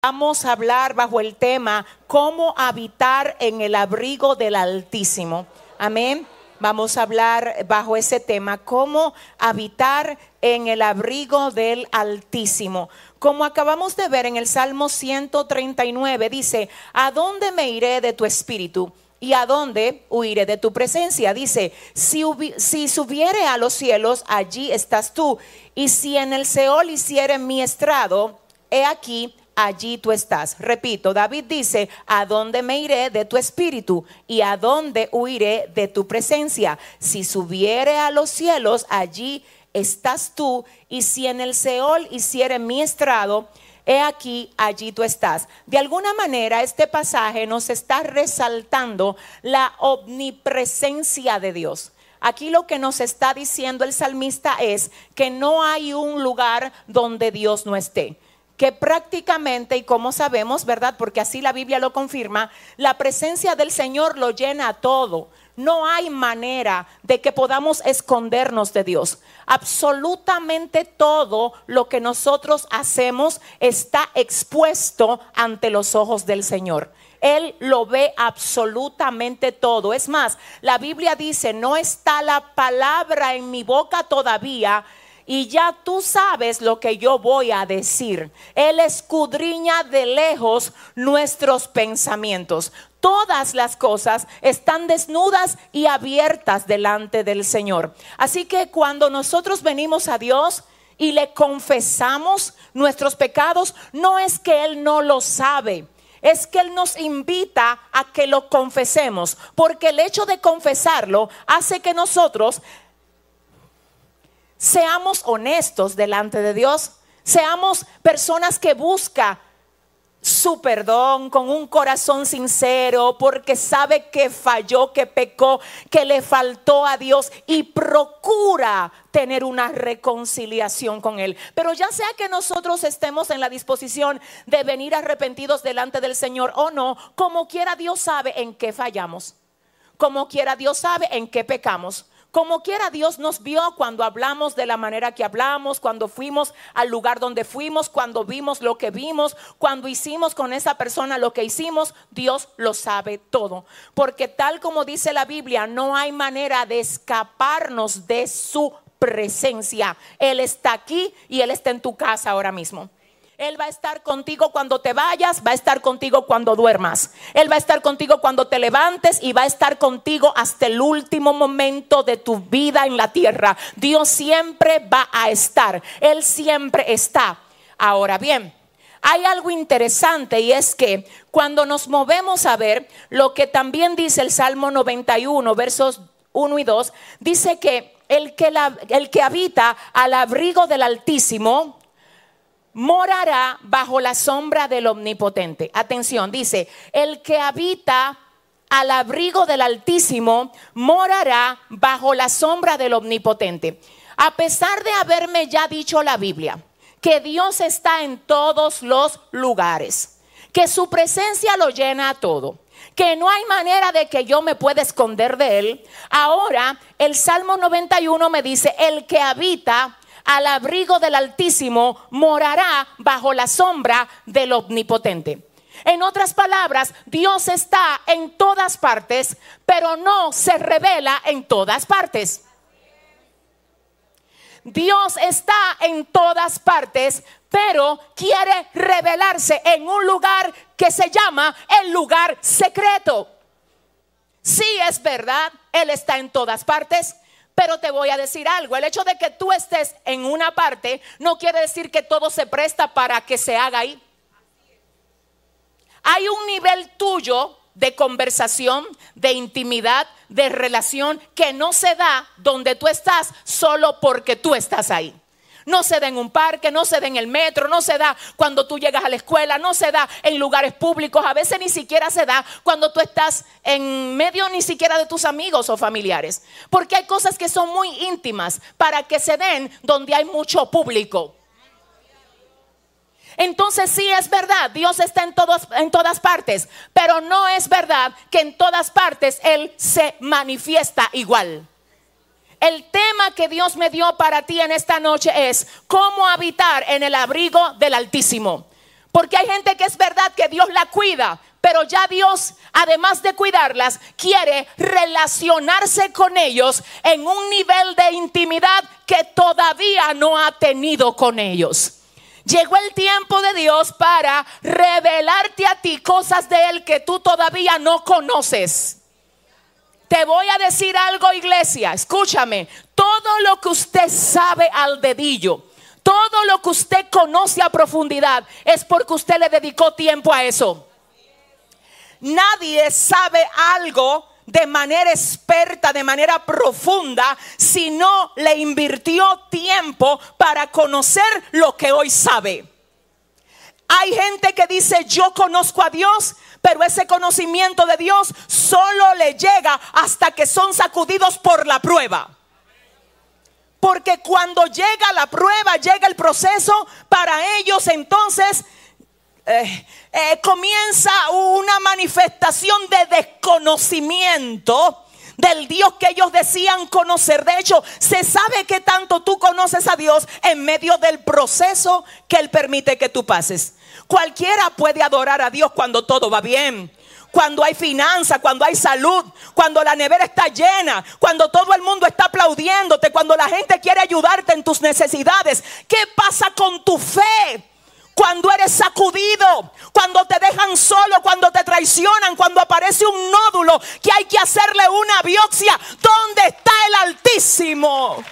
Vamos a hablar bajo el tema cómo habitar en el abrigo del Altísimo. Amén. Vamos a hablar bajo ese tema, cómo habitar en el abrigo del Altísimo. Como acabamos de ver en el Salmo 139, dice: ¿a dónde me iré de tu espíritu? ¿Y a dónde huiré de tu presencia? Dice: si subiere a los cielos, allí estás tú. Y si en el Seol hiciere mi estrado, he aquí, allí tú estás. Repito, David dice: ¿a dónde me iré de tu espíritu? ¿Y a dónde huiré de tu presencia? Si subiere a los cielos, allí estás tú. Y si en el Seol hiciere mi estrado, he aquí, allí tú estás. De alguna manera este pasaje nos está resaltando la omnipresencia de Dios. Aquí lo que nos está diciendo el salmista es que no hay un lugar donde Dios no esté. Que prácticamente, y como sabemos, ¿verdad? Porque así la Biblia lo confirma, la presencia del Señor lo llena todo. No hay manera de que podamos escondernos de Dios. Absolutamente todo lo que nosotros hacemos está expuesto ante los ojos del Señor. Él lo ve absolutamente todo. Es más, la Biblia dice: no está la palabra en mi boca todavía, y ya tú sabes lo que yo voy a decir. Él escudriña de lejos nuestros pensamientos. Todas las cosas están desnudas y abiertas delante del Señor. Así que cuando nosotros venimos a Dios y le confesamos nuestros pecados, no es que Él no lo sabe. Es que Él nos invita a que lo confesemos, porque el hecho de confesarlo hace que nosotros seamos honestos delante de Dios. Seamos personas que buscan su perdón con un corazón sincero, porque sabe que falló, que pecó, que le faltó a Dios, y procura tener una reconciliación con Él. Pero ya sea que nosotros estemos en la disposición de venir arrepentidos delante del Señor o no, como quiera Dios sabe en qué fallamos. Como quiera Dios sabe en qué pecamos. Como quiera Dios nos vio cuando hablamos de la manera que hablamos, cuando fuimos al lugar donde fuimos, cuando vimos lo que vimos, cuando hicimos con esa persona lo que hicimos. Dios lo sabe todo, porque tal como dice la Biblia, no hay manera de escaparnos de su presencia. Él está aquí y Él está en tu casa ahora mismo. Él va a estar contigo cuando te vayas, va a estar contigo cuando duermas. Él va a estar contigo cuando te levantes y va a estar contigo hasta el último momento de tu vida en la tierra. Dios siempre va a estar. Él siempre está. Ahora bien, hay algo interesante, y es que cuando nos movemos a ver lo que también dice el Salmo 91, versos 1 y 2, dice que el que habita al abrigo del Altísimo morará bajo la sombra del Omnipotente. Atención, dice: el que habita al abrigo del Altísimo morará bajo la sombra del Omnipotente. A pesar de haberme ya dicho la Biblia que Dios está en todos los lugares, que su presencia lo llena todo, que no hay manera de que yo me pueda esconder de Él, ahora el Salmo 91 me dice: el que habita al abrigo del Altísimo morará bajo la sombra del Omnipotente. En otras palabras, Dios está en todas partes, pero no se revela en todas partes. Dios está en todas partes, pero quiere revelarse en un lugar que se llama el lugar secreto. Sí, es verdad, Él está en todas partes, pero te voy a decir algo: el hecho de que tú estés en una parte no quiere decir que todo se presta para que se haga ahí. Hay un nivel tuyo de conversación, de intimidad, de relación que no se da donde tú estás solo porque tú estás ahí. No se da en un parque, no se da en el metro, no se da cuando tú llegas a la escuela, no se da en lugares públicos. A veces ni siquiera se da cuando tú estás en medio ni siquiera de tus amigos o familiares, porque hay cosas que son muy íntimas para que se den donde hay mucho público. Entonces sí es verdad, Dios está en todas partes, pero no es verdad que en todas partes Él se manifiesta igual. El tema que Dios me dio para ti en esta noche es cómo habitar en el abrigo del Altísimo. Porque hay gente que es verdad que Dios la cuida, pero ya Dios, además de cuidarlas, quiere relacionarse con ellos en un nivel de intimidad que todavía no ha tenido con ellos. Llegó el tiempo de Dios para revelarte a ti cosas de Él que tú todavía no conoces. Te voy a decir algo, iglesia, escúchame. Todo lo que usted sabe al dedillo, todo lo que usted conoce a profundidad, es porque usted le dedicó tiempo a eso. Nadie sabe algo de manera experta, de manera profunda, si no le invirtió tiempo para conocer lo que hoy sabe. Hay gente que dice: yo conozco a Dios, pero ese conocimiento de Dios solo le llega hasta que son sacudidos por la prueba. Porque cuando llega la prueba, llega el proceso, para ellos entonces comienza una manifestación de desconocimiento del Dios que ellos decían conocer. De hecho, se sabe que tanto tú conoces a Dios en medio del proceso que Él permite que tú pases. Cualquiera puede adorar a Dios cuando todo va bien, cuando hay finanzas, cuando hay salud, cuando la nevera está llena, cuando todo el mundo está aplaudiéndote, cuando la gente quiere ayudarte en tus necesidades. ¿Qué pasa con tu fe cuando eres sacudido, cuando te dejan solo, cuando te traicionan, cuando aparece un nódulo que hay que hacerle una biopsia? ¿Dónde está el Altísimo?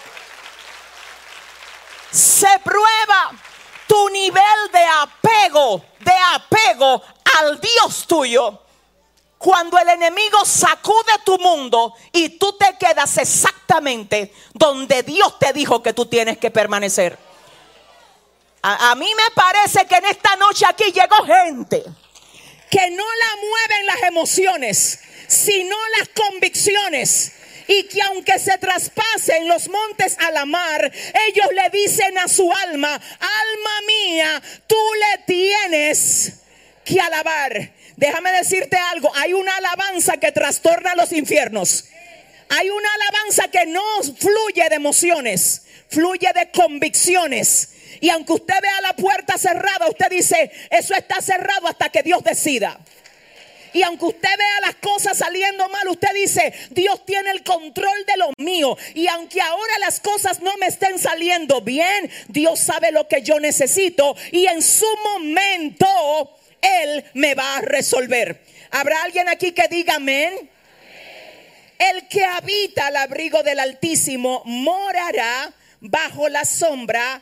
Se prueba tu nivel de apego al Dios tuyo cuando el enemigo sacude tu mundo y tú te quedas exactamente donde Dios te dijo que tú tienes que permanecer. A mí me parece que en esta noche aquí llegó gente que no la mueven las emociones, sino las convicciones. Y que aunque se traspasen los montes a la mar, ellos le dicen a su alma: alma mía, tú le tienes que alabar. Déjame decirte algo: hay una alabanza que trastorna los infiernos. Hay una alabanza que no fluye de emociones, fluye de convicciones. Y aunque usted vea la puerta cerrada, usted dice: eso está cerrado hasta que Dios decida. Y aunque usted vea las cosas saliendo mal, usted dice: Dios tiene el control de lo mío. Y aunque ahora las cosas no me estén saliendo bien, Dios sabe lo que yo necesito, y en su momento Él me va a resolver. ¿Habrá alguien aquí que diga amén? El que habita al abrigo del Altísimo morará bajo la sombra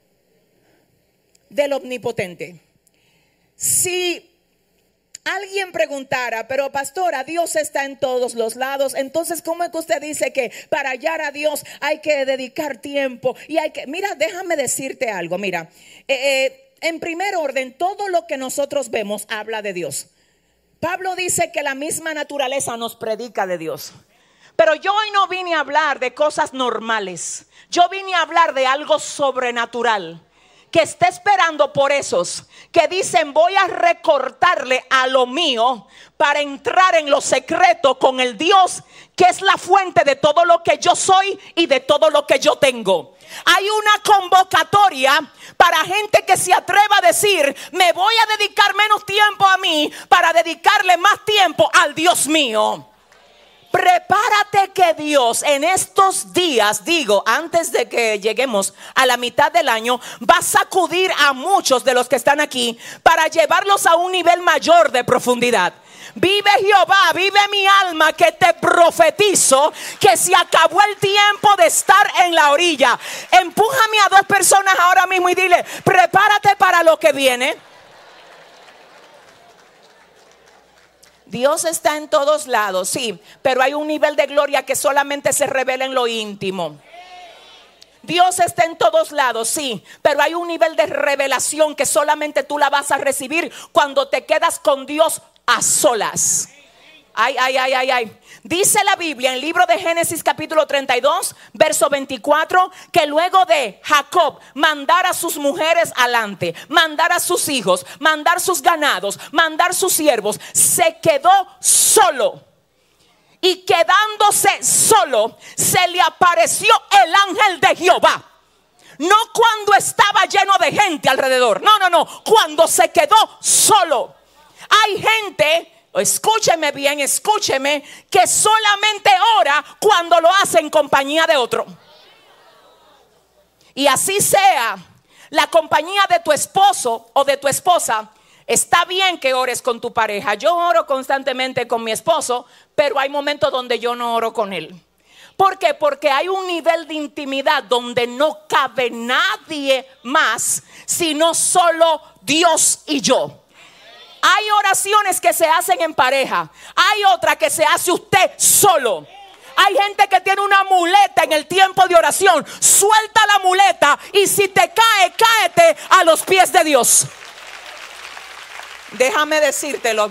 del Omnipotente. Si alguien preguntara: pero pastora, Dios está en todos los lados, entonces ¿cómo es que usted dice que para hallar a Dios hay que dedicar tiempo? Y hay que, mira, déjame decirte algo. Mira, en primer orden, todo lo que nosotros vemos habla de Dios. Pablo dice que la misma naturaleza nos predica de Dios. Pero yo hoy no vine a hablar de cosas normales. Yo vine a hablar de algo sobrenatural que está esperando por esos que dicen: voy a recortarle a lo mío para entrar en lo secreto con el Dios que es la fuente de todo lo que yo soy y de todo lo que yo tengo. Hay una convocatoria para gente que se atreva a decir: me voy a dedicar menos tiempo a mí para dedicarle más tiempo al Dios mío. Prepárate que Dios en estos días, digo, antes de que lleguemos a la mitad del año, va a sacudir a muchos de los que están aquí para llevarlos a un nivel mayor de profundidad. Vive Jehová, vive mi alma, que te profetizo que se acabó el tiempo de estar en la orilla. Empújame a 2 personas ahora mismo y dile: prepárate para lo que viene. Dios está en todos lados, sí, pero hay un nivel de gloria que solamente se revela en lo íntimo. Dios está en todos lados, sí, pero hay un nivel de revelación que solamente tú la vas a recibir cuando te quedas con Dios a solas. Ay. Dice la Biblia en el libro de Génesis capítulo 32 verso 24 que luego de Jacob mandar a sus mujeres alante, mandar a sus hijos, mandar sus ganados, mandar sus siervos, se quedó solo. Y quedándose solo, se le apareció el ángel de Jehová. No cuando estaba lleno de gente alrededor. No. Cuando se quedó solo. Hay gente, escúcheme bien, escúcheme, que solamente ora cuando lo hace en compañía de otro. Y así sea la compañía de tu esposo o de tu esposa. Está bien que ores con tu pareja. Yo oro constantemente con mi esposo, pero hay momentos donde yo no oro con él. ¿Por qué? Porque hay un nivel de intimidad donde no cabe nadie más, sino solo Dios y yo. Hay oraciones que se hacen en pareja. Hay otra que se hace usted solo. Hay gente que tiene una muleta en el tiempo de oración. Suelta la muleta y si te cae, cáete a los pies de Dios. Déjame decírtelo.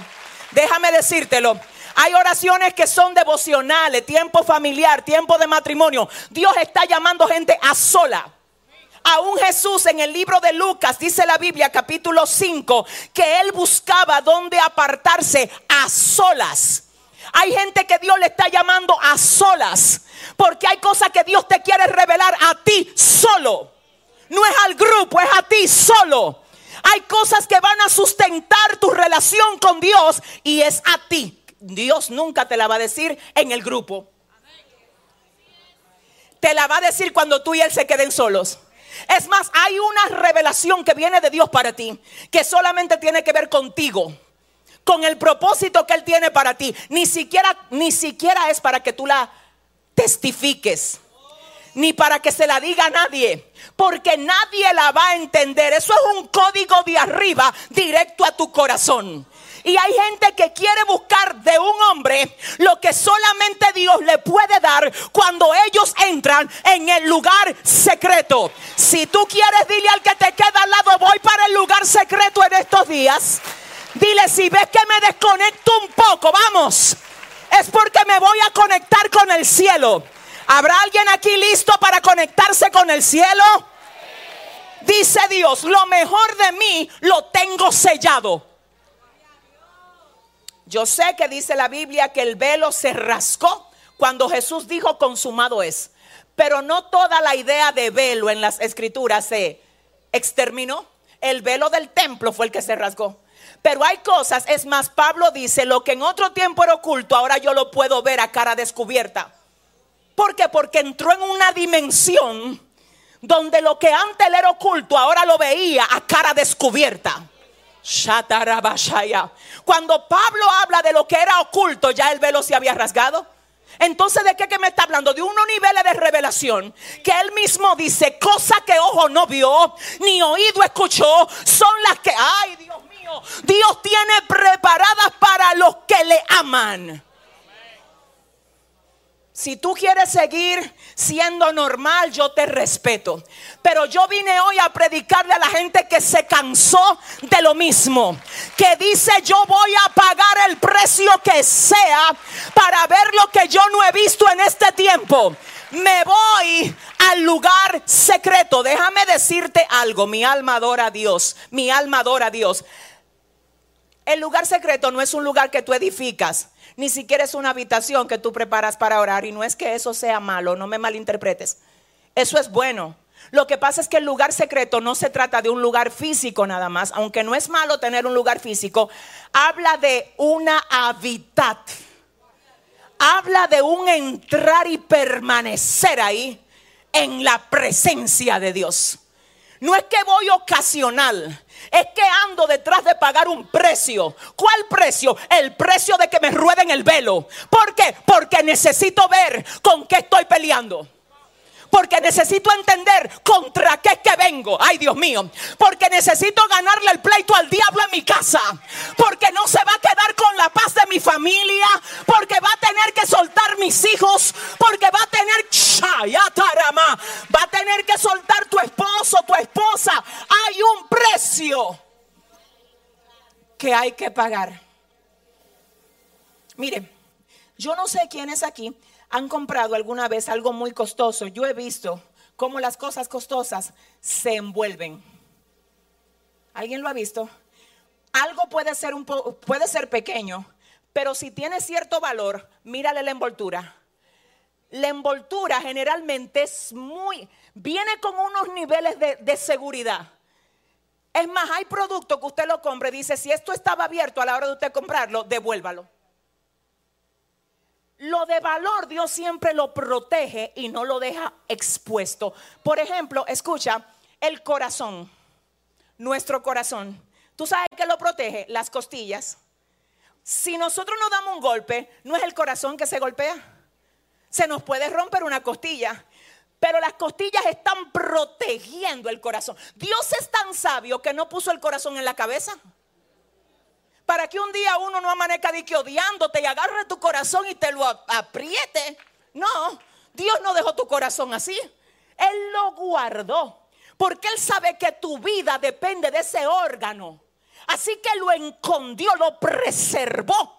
Hay oraciones que son devocionales, tiempo familiar, tiempo de matrimonio. Dios está llamando gente a sola. Aún Jesús en el libro de Lucas, dice la Biblia capítulo 5, que él buscaba dónde apartarse a solas. Hay gente que Dios le está llamando a solas, porque hay cosas que Dios te quiere revelar a ti solo. No es al grupo, es a ti solo. Hay cosas que van a sustentar tu relación con Dios y es a ti. Dios nunca te la va a decir en el grupo. Te la va a decir cuando tú y él se queden solos. Es más, hay una revelación que viene de Dios para ti, que solamente tiene que ver contigo, con el propósito que él tiene para ti. Ni siquiera es para que tú la testifiques, ni para que se la diga a nadie, porque nadie la va a entender. Eso es un código de arriba directo a tu corazón. Y hay gente que quiere buscar de un hombre lo que solamente Dios le puede dar cuando ellos entran en el lugar secreto. Si tú quieres, dile al que te queda al lado: voy para el lugar secreto en estos días. Dile: si ves que me desconecto un poco, vamos, es porque me voy a conectar con el cielo. ¿Habrá alguien aquí listo para conectarse con el cielo? Dice Dios: lo mejor de mí lo tengo sellado. Yo sé que dice la Biblia que el velo se rasgó cuando Jesús dijo consumado es. Pero no toda la idea de velo en las escrituras se exterminó. El velo del templo fue el que se rasgó. Pero hay cosas, es más, Pablo dice: lo que en otro tiempo era oculto, ahora yo lo puedo ver a cara descubierta. ¿Por qué? Porque entró en una dimensión donde lo que antes era oculto, ahora lo veía a cara descubierta. Cuando Pablo habla de lo que era oculto, ya el velo se había rasgado. Entonces, ¿de qué me está hablando? De unos niveles de revelación que él mismo dice: cosas que ojo no vio, ni oído escuchó, son las que, ay Dios mío, Dios tiene preparadas para los que le aman. Si tú quieres seguir siendo normal, yo te respeto. Pero yo vine hoy a predicarle a la gente que se cansó de lo mismo, que dice: yo voy a pagar el precio que sea para ver lo que yo no he visto en este tiempo. Me voy al lugar secreto. Déjame decirte algo: mi alma adora a Dios. Mi alma adora a Dios. El lugar secreto no es un lugar que tú edificas, ni siquiera es una habitación que tú preparas para orar. Y no es que eso sea malo, no me malinterpretes. Eso es bueno. Lo que pasa es que el lugar secreto no se trata de un lugar físico nada más, aunque no es malo tener un lugar físico. Habla de una hábitat. Habla de un entrar y permanecer ahí en la presencia de Dios. No es que voy ocasional, es que ando detrás de pagar un precio. ¿Cuál precio? El precio de que me rueden el velo. ¿Por qué? Porque necesito ver con qué estoy peleando. Porque necesito entender contra qué es que vengo. Ay, Dios mío. Porque necesito ganarle el pleito al diablo en mi casa. Porque no se va a quedar con la paz de mi familia. Porque va a tener que soltar mis hijos. Porque va a tener que soltar tu esposo, tu esposa. Hay un precio que hay que pagar. Mire, yo no sé quiénes aquí han comprado alguna vez algo muy costoso. Yo he visto cómo las cosas costosas se envuelven. ¿Alguien lo ha visto? Algo puede ser pequeño, pero si tiene cierto valor, mírale la envoltura. La envoltura generalmente es muy, viene con unos niveles de seguridad. Es más, hay productos que usted lo compre, dice, si esto estaba abierto a la hora de usted comprarlo, devuélvalo. Lo de valor Dios siempre lo protege y no lo deja expuesto. Por ejemplo, escucha, el corazón, nuestro corazón. ¿Tú sabes qué lo protege? Las costillas. Si nosotros nos damos un golpe, no es el corazón que se golpea. Se nos puede romper una costilla, pero las costillas están protegiendo el corazón. Dios es tan sabio que no puso el corazón en la cabeza, para que un día uno no amanezca de que odiándote y agarre tu corazón y te lo apriete. No, Dios no dejó tu corazón así. Él lo guardó, porque Él sabe que tu vida depende de ese órgano. Así que lo escondió, lo preservó.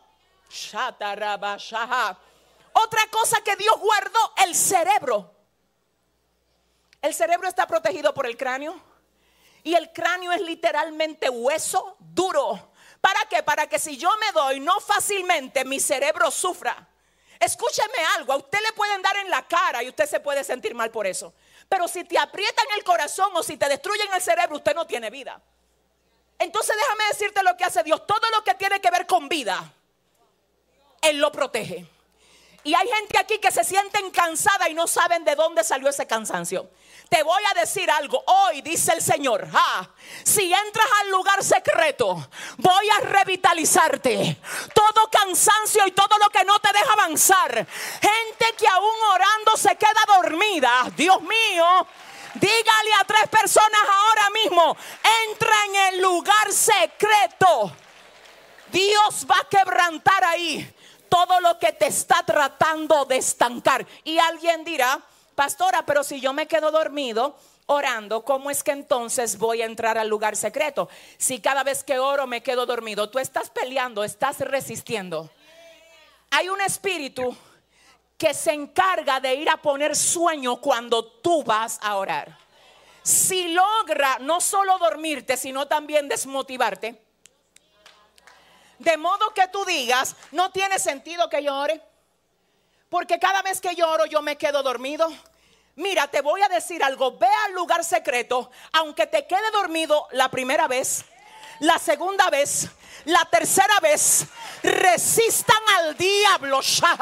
Otra cosa que Dios guardó, el cerebro. El cerebro está protegido por el cráneo. Y el cráneo es literalmente hueso duro. ¿Para qué? Para que si yo me doy, no fácilmente mi cerebro sufra. Escúcheme algo, a usted le pueden dar en la cara y usted se puede sentir mal por eso. Pero si te aprietan el corazón o si te destruyen el cerebro, usted no tiene vida. Entonces déjame decirte lo que hace Dios. Todo lo que tiene que ver con vida, Él lo protege. Y hay gente aquí que se sienten cansada y no saben de dónde salió ese cansancio. Te voy a decir algo. Hoy dice el Señor, si entras al lugar secreto, voy a revitalizarte. Todo cansancio y todo lo que no te deja avanzar. Gente que aún orando se queda dormida. Dios mío, dígale a 3 personas ahora mismo: entra en el lugar secreto. Dios va a quebrantar ahí todo lo que te está tratando de estancar. Y alguien dirá: pastora, pero si yo me quedo dormido orando, ¿cómo es que entonces voy a entrar al lugar secreto? Si cada vez que oro me quedo dormido, tú estás peleando, estás resistiendo. Hay un espíritu que se encarga de ir a poner sueño cuando tú vas a orar. Si logra no solo dormirte, sino también desmotivarte, de modo que tú digas: no tiene sentido que yo ore, porque cada vez que yo oro yo me quedo dormido. Mira, te voy a decir algo. Ve al lugar secreto, aunque te quede dormido la primera vez, la segunda vez, la tercera vez. Resistan al diablo.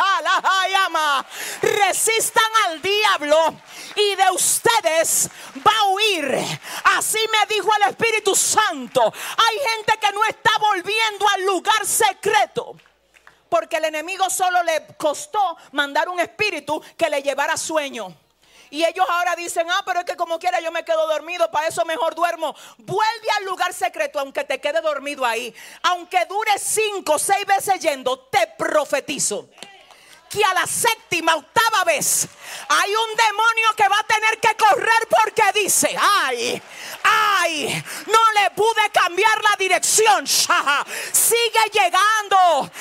Resistan al diablo y de ustedes va a huir. Así me dijo el Espíritu Santo. Hay gente que no está volviendo al lugar secreto, porque el enemigo solo le costó mandar un espíritu que le llevara sueño. Y ellos ahora dicen: pero es que como quiera yo me quedo dormido, para eso mejor duermo. Vuelve al lugar secreto, aunque te quede dormido ahí. Aunque dure 5 o 6 veces yendo, te profetizo que a la 7ª, 8ª vez hay un demonio que va a tener que correr, porque dice: ay, no le pude cambiar la dirección. Sigue llegando.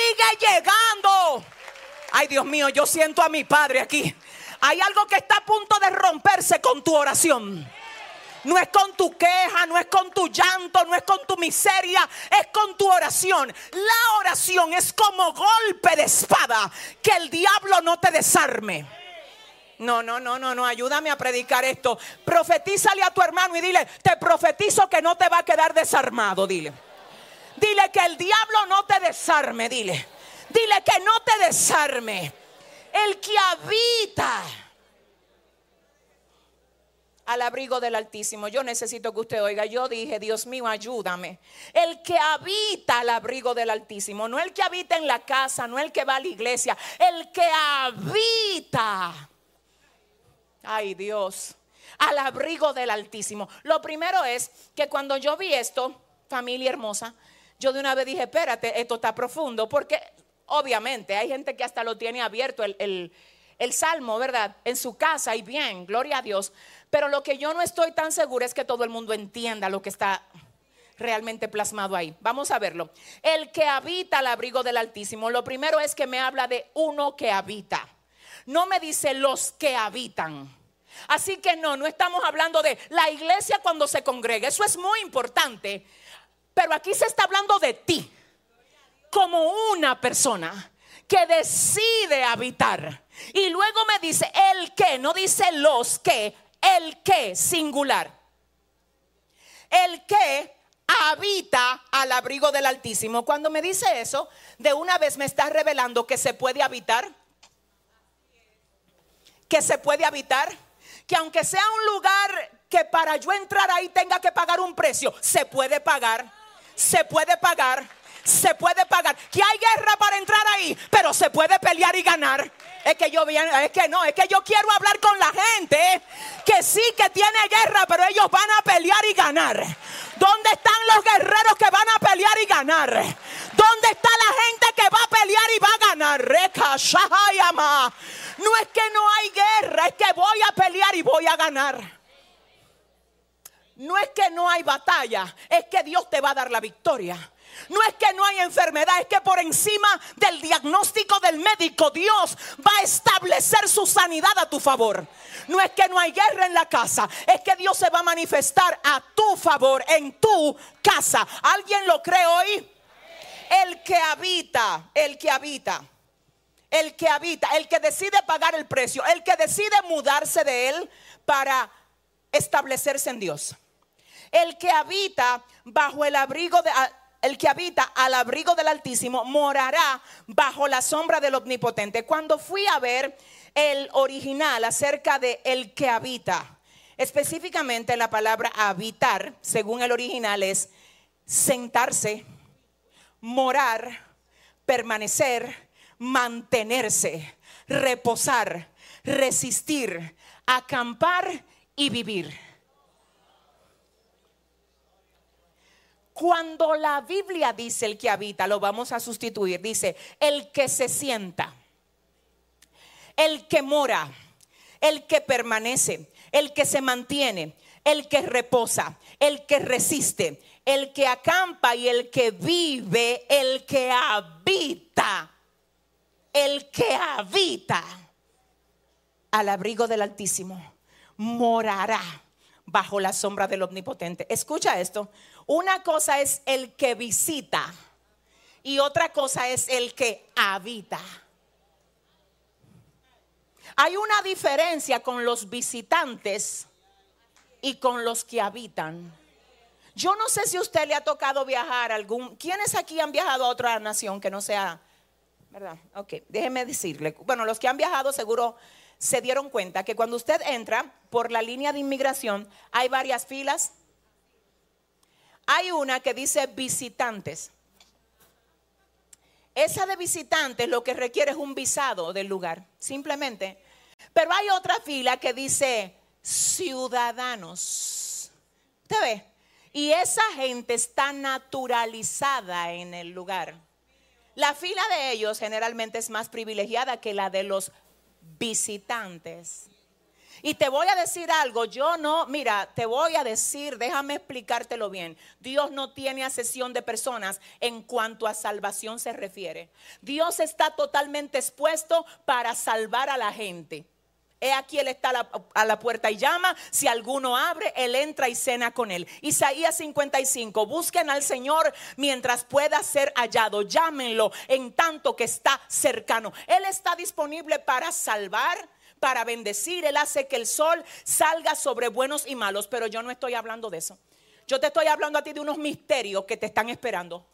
Ay, Dios mío, yo siento a mi Padre aquí. Hay algo que está a punto de romperse con tu oración. No es con tu queja, no es con tu llanto, no es con tu miseria, es con tu oración. La oración es como golpe de espada, que el diablo no te desarme. No, ayúdame a predicar esto. Profetízale a tu hermano y dile: te profetizo que no te va a quedar desarmado. Dile que el diablo no te desarme. Dile que no te desarme. El que habita al abrigo del Altísimo. Yo necesito que usted oiga. Yo dije: Dios mío, ayúdame. El que habita al abrigo del Altísimo. No el que habita en la casa, no el que va a la iglesia. El que habita, ay Dios, al abrigo del Altísimo. Lo primero es que cuando yo vi esto, familia hermosa, yo de una vez dije: espérate, esto está profundo. Porque obviamente hay gente que hasta lo tiene abierto el salmo, ¿verdad? En su casa, y bien, gloria a Dios. Pero lo que yo no estoy tan segura es que todo el mundo entienda lo que está realmente plasmado ahí. Vamos a verlo. El que habita al abrigo del Altísimo. Lo primero es que me habla de uno que habita. No me dice los que habitan. Así que no estamos hablando de la iglesia cuando se congrega. Eso es muy importante. Pero aquí se está hablando de ti, como una persona que decide habitar. Y luego me dice el que, no dice los que. el que, singular, el que habita al abrigo del Altísimo. Cuando me dice eso, de una vez me está revelando que se puede habitar. Que se puede habitar. Que aunque sea un lugar que para yo entrar ahí tenga que pagar un precio, se puede pagar. Se puede pagar. Se puede pagar. Que hay guerra para entrar ahí, pero se puede pelear y ganar. Es que yo quiero hablar con la gente que sí que tiene guerra, pero ellos van a pelear y ganar. ¿Dónde están los guerreros que van a pelear y ganar? ¿Dónde está la gente que va a pelear y va a ganar? No es que no hay guerra, es que voy a pelear y voy a ganar. No es que no hay batalla, es que Dios te va a dar la victoria. No es que no hay enfermedad, es que por encima del diagnóstico del médico, Dios va a establecer su sanidad a tu favor. No es que no hay guerra en la casa, es que Dios se va a manifestar a tu favor en tu casa. ¿Alguien lo cree hoy? El que habita, el que decide pagar el precio, el que decide mudarse de él para establecerse en Dios. El que habita bajo el abrigo de... El que habita al abrigo del Altísimo morará bajo la sombra del Omnipotente. Cuando fui a ver el original acerca de el que habita, específicamente la palabra habitar, según el original, es sentarse, morar, permanecer, mantenerse, reposar, resistir, acampar y vivir. Cuando la Biblia dice el que habita, lo vamos a sustituir. Dice el que se sienta, el que mora, el que permanece, el que se mantiene, el que reposa, el que resiste, el que acampa y el que vive, el que habita al abrigo del Altísimo morará bajo la sombra del Omnipotente. Escucha esto. Una cosa es el que visita y otra cosa es el que habita. Hay una diferencia con los visitantes y con los que habitan. Yo no sé si a usted le ha tocado viajar ¿quiénes aquí han viajado a otra nación que no sea, verdad? Ok, déjeme decirle. Bueno, los que han viajado seguro se dieron cuenta que cuando usted entra por la línea de inmigración hay varias filas. Hay una que dice visitantes. Esa de visitantes lo que requiere es un visado del lugar, simplemente. Pero hay otra fila que dice ciudadanos. ¿Usted ve? Y esa gente está naturalizada en el lugar. La fila de ellos generalmente es más privilegiada que la de los visitantes. Y te voy a decir algo, déjame explicártelo bien. Dios no tiene acepción de personas en cuanto a salvación se refiere. Dios está totalmente expuesto para salvar a la gente. He aquí él está a la puerta y llama. Si alguno abre, él entra y cena con él. Isaías 55. Busquen al Señor mientras pueda ser hallado. Llámenlo en tanto que está cercano. Él está disponible para salvar, para bendecir. Él hace que el sol salga sobre buenos y malos. Pero yo no estoy hablando de eso. Yo te estoy hablando a ti de unos misterios que te están esperando.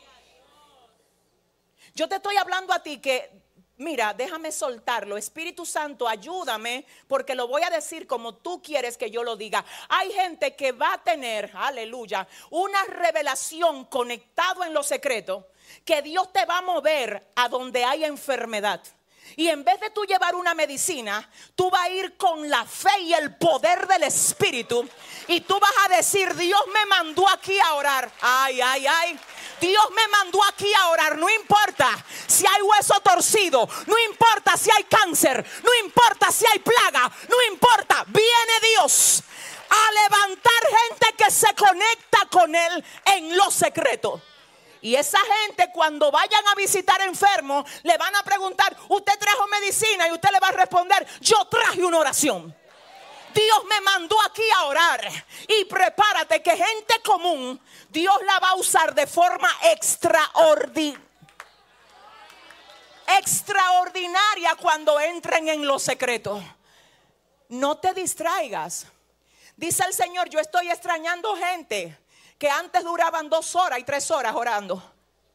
Yo te estoy hablando a ti que... Mira, déjame soltarlo. Espíritu Santo, ayúdame, porque lo voy a decir como tú quieres que yo lo diga. Hay gente que va a tener, aleluya, una revelación conectado en lo secreto, que Dios te va a mover a donde hay enfermedad. Y en vez de tú llevar una medicina, tú vas a ir con la fe y el poder del Espíritu. Y tú vas a decir, Dios me mandó aquí a orar. Ay, ay, ay. Dios me mandó aquí a orar. No importa si hay hueso torcido, no importa si hay cáncer, no importa si hay plaga, no importa. Viene Dios a levantar gente que se conecta con Él en lo secreto. Y esa gente, cuando vayan a visitar enfermos, le van a preguntar, ¿usted trajo medicina? Y usted le va a responder, yo traje una oración. Dios me mandó aquí a orar. Y prepárate que gente común Dios la va a usar de forma extraordinaria cuando entren en lo secreto. no te distraigas. Dice el Señor, yo estoy extrañando gente que antes duraban 2 horas y 3 horas orando,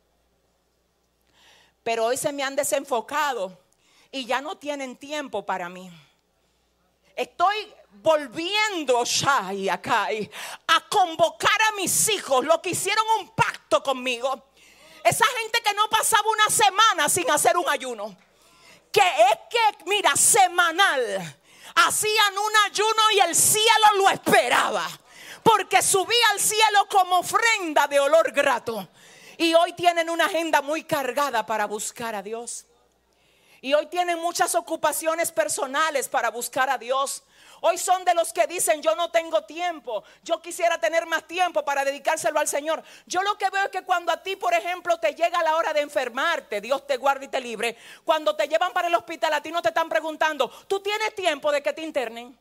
pero hoy se me han desenfocado y ya no tienen tiempo para mí. Estoy volviendo a convocar a mis hijos, los que hicieron un pacto conmigo. Esa gente que no pasaba una semana sin hacer un ayuno, que es que, mira, semanal, hacían un ayuno y el cielo lo esperaba, porque subía al cielo como ofrenda de olor grato. Y hoy tienen una agenda muy cargada para buscar a Dios. Y hoy tienen muchas ocupaciones personales para buscar a Dios. Hoy son de los que dicen, yo no tengo tiempo, yo quisiera tener más tiempo para dedicárselo al Señor. Yo lo que veo es que cuando a ti, por ejemplo, te llega la hora de enfermarte, Dios te guarde y te libre, cuando te llevan para el hospital, a ti no te están preguntando, ¿tú tienes tiempo de que te internen?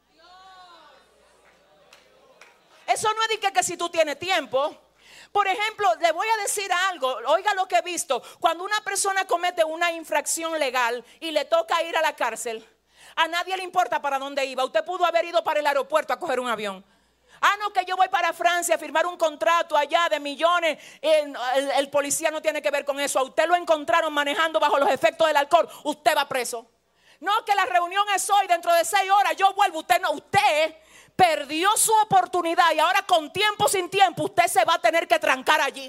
Eso no es de que si tú tienes tiempo. Por ejemplo, le voy a decir algo, oiga lo que he visto. Cuando una persona comete una infracción legal y le toca ir a la cárcel, a nadie le importa para dónde iba. Usted pudo haber ido para el aeropuerto a coger un avión. No, que yo voy para Francia a firmar un contrato allá de millones. El policía no tiene que ver con eso. A usted lo encontraron manejando bajo los efectos del alcohol, usted va preso. No, que la reunión es hoy, dentro de 6 horas yo vuelvo. Usted no, usted perdió su oportunidad y ahora con tiempo sin tiempo usted se va a tener que trancar allí.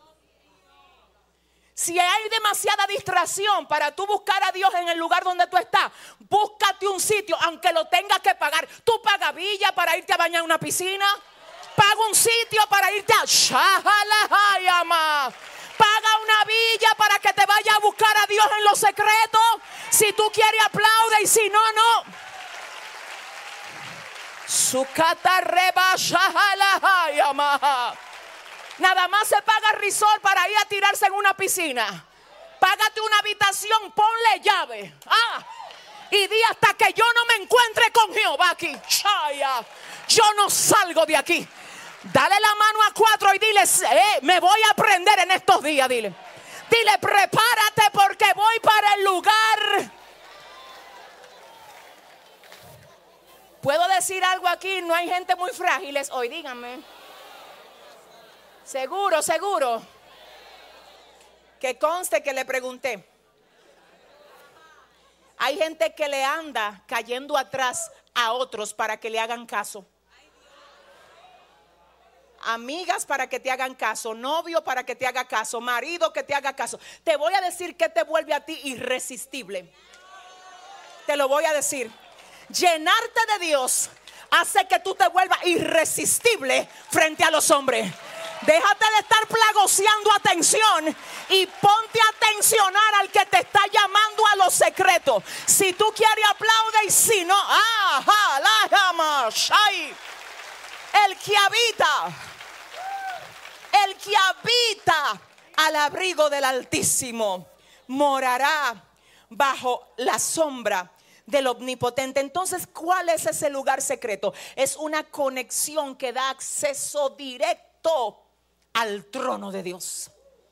Si hay demasiada distracción para tú buscar a Dios en el lugar donde tú estás, búscate un sitio, aunque lo tengas que pagar. Tú pagas villa para irte a bañar en una piscina, paga un sitio para irte a paga una villa para que te vaya a buscar a Dios en lo secreto. Si tú quieres, aplaude, y si no, no. Nada más se paga resort para ir a tirarse en una piscina. Págate una habitación, ponle llave. Y di hasta que yo no me encuentre con Jehová aquí, yo no salgo de aquí. Dale la mano a 4 y dile, me voy a aprender en estos días. Dile, prepárate porque voy para el lugar. ¿Puedo decir algo aquí? No hay gente muy frágiles hoy, díganme. Seguro. Que conste que le pregunté. Hay gente que le anda cayendo atrás a otros para que le hagan caso. Amigas para que te hagan caso, novio para que te haga caso, marido que te haga caso. Te voy a decir que te vuelve a ti irresistible. Te lo voy a decir. Llenarte de Dios hace que tú te vuelvas irresistible frente a los hombres. Déjate de estar plagoseando atención y ponte a atencionar al que te está llamando a lo secreto. Si tú quieres, aplaude, y si no, el que habita al abrigo del Altísimo morará bajo la sombra del Omnipotente. Entonces, ¿cuál es ese lugar secreto? Es una conexión que da acceso directo al trono de Dios.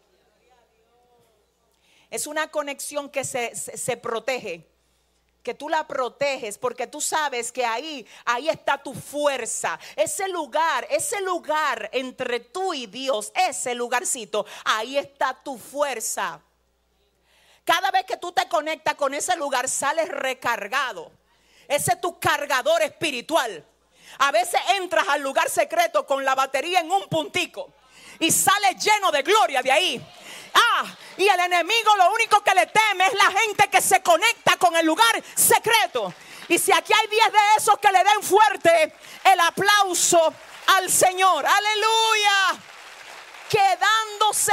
Es una conexión que se protege, que tú la proteges porque tú sabes que ahí está tu fuerza. Ese lugar entre tú y Dios, ese lugarcito, ahí está tu fuerza. Cada vez que tú te conectas con ese lugar, sales recargado. Ese es tu cargador espiritual. A veces entras al lugar secreto con la batería en un puntico y sales lleno de gloria de ahí. Y el enemigo lo único que le teme es la gente que se conecta con el lugar secreto. Y si aquí hay 10 de esos, que le den fuerte el aplauso al Señor. Aleluya. Quedándose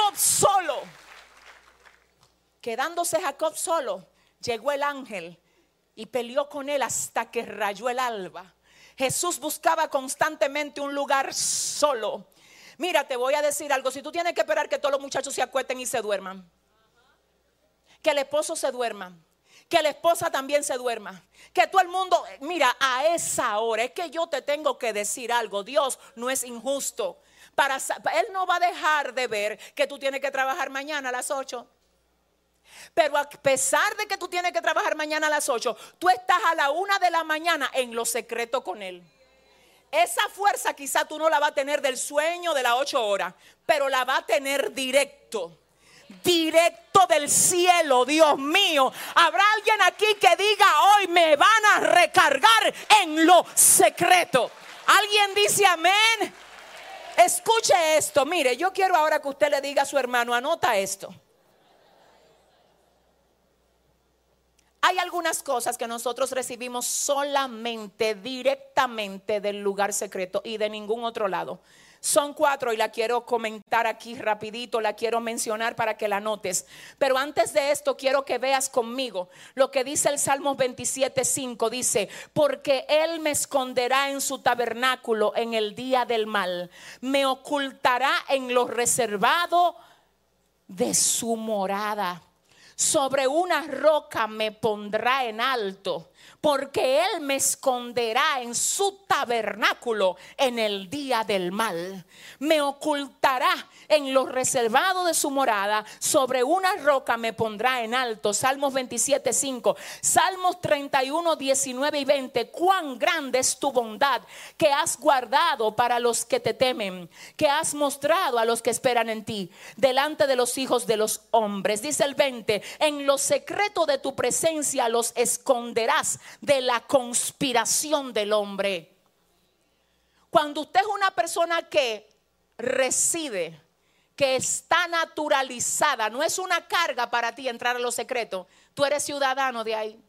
Jacob solo, llegó el ángel y peleó con él hasta que rayó el alba. Jesús buscaba constantemente un lugar solo. Mira, te voy a decir algo. Si tú tienes que esperar que todos los muchachos se acuesten y se duerman, que el esposo se duerma, que la esposa también se duerma, que todo el mundo, mira, a esa hora, es que yo te tengo que decir algo. Dios no es injusto. Él no va a dejar de ver que tú tienes que trabajar mañana a las 8. Pero a pesar de que tú tienes que trabajar mañana a las 8, tú estás a la 1 de la mañana en lo secreto con Él. Esa fuerza quizá tú no la vas a tener del sueño de las 8 horas, pero la va a tener directo del cielo. Dios mío, habrá alguien aquí que diga: hoy me van a recargar en lo secreto. ¿Alguien dice amén? Escuche esto. Mire, yo quiero ahora que usted le diga a su hermano: anota esto. Hay algunas cosas que nosotros recibimos solamente directamente del lugar secreto y de ningún otro lado. Son 4 y la quiero comentar aquí rapidito, la quiero mencionar para que la notes. Pero antes de esto quiero que veas conmigo lo que dice el Salmo 27:5. Dice: porque Él me esconderá en su tabernáculo en el día del mal, me ocultará en lo reservado de su morada. Sobre una roca me pondrá en alto, porque Él me esconderá en su tabernáculo en el día del mal. Me ocultará en lo reservado de su morada, sobre una roca me pondrá en alto. Salmos 27:5. Salmos 31, 19 y 20. Cuán grande es tu bondad, que has guardado para los que te temen, que has mostrado a los que esperan en ti, delante de los hijos de los hombres. Dice el 20: en lo secreto de tu presencia los esconderás de la conspiración del hombre. Cuando usted es una persona que reside, que está naturalizada, no es una carga para ti entrar a lo secreto. Tú eres ciudadano de ahí.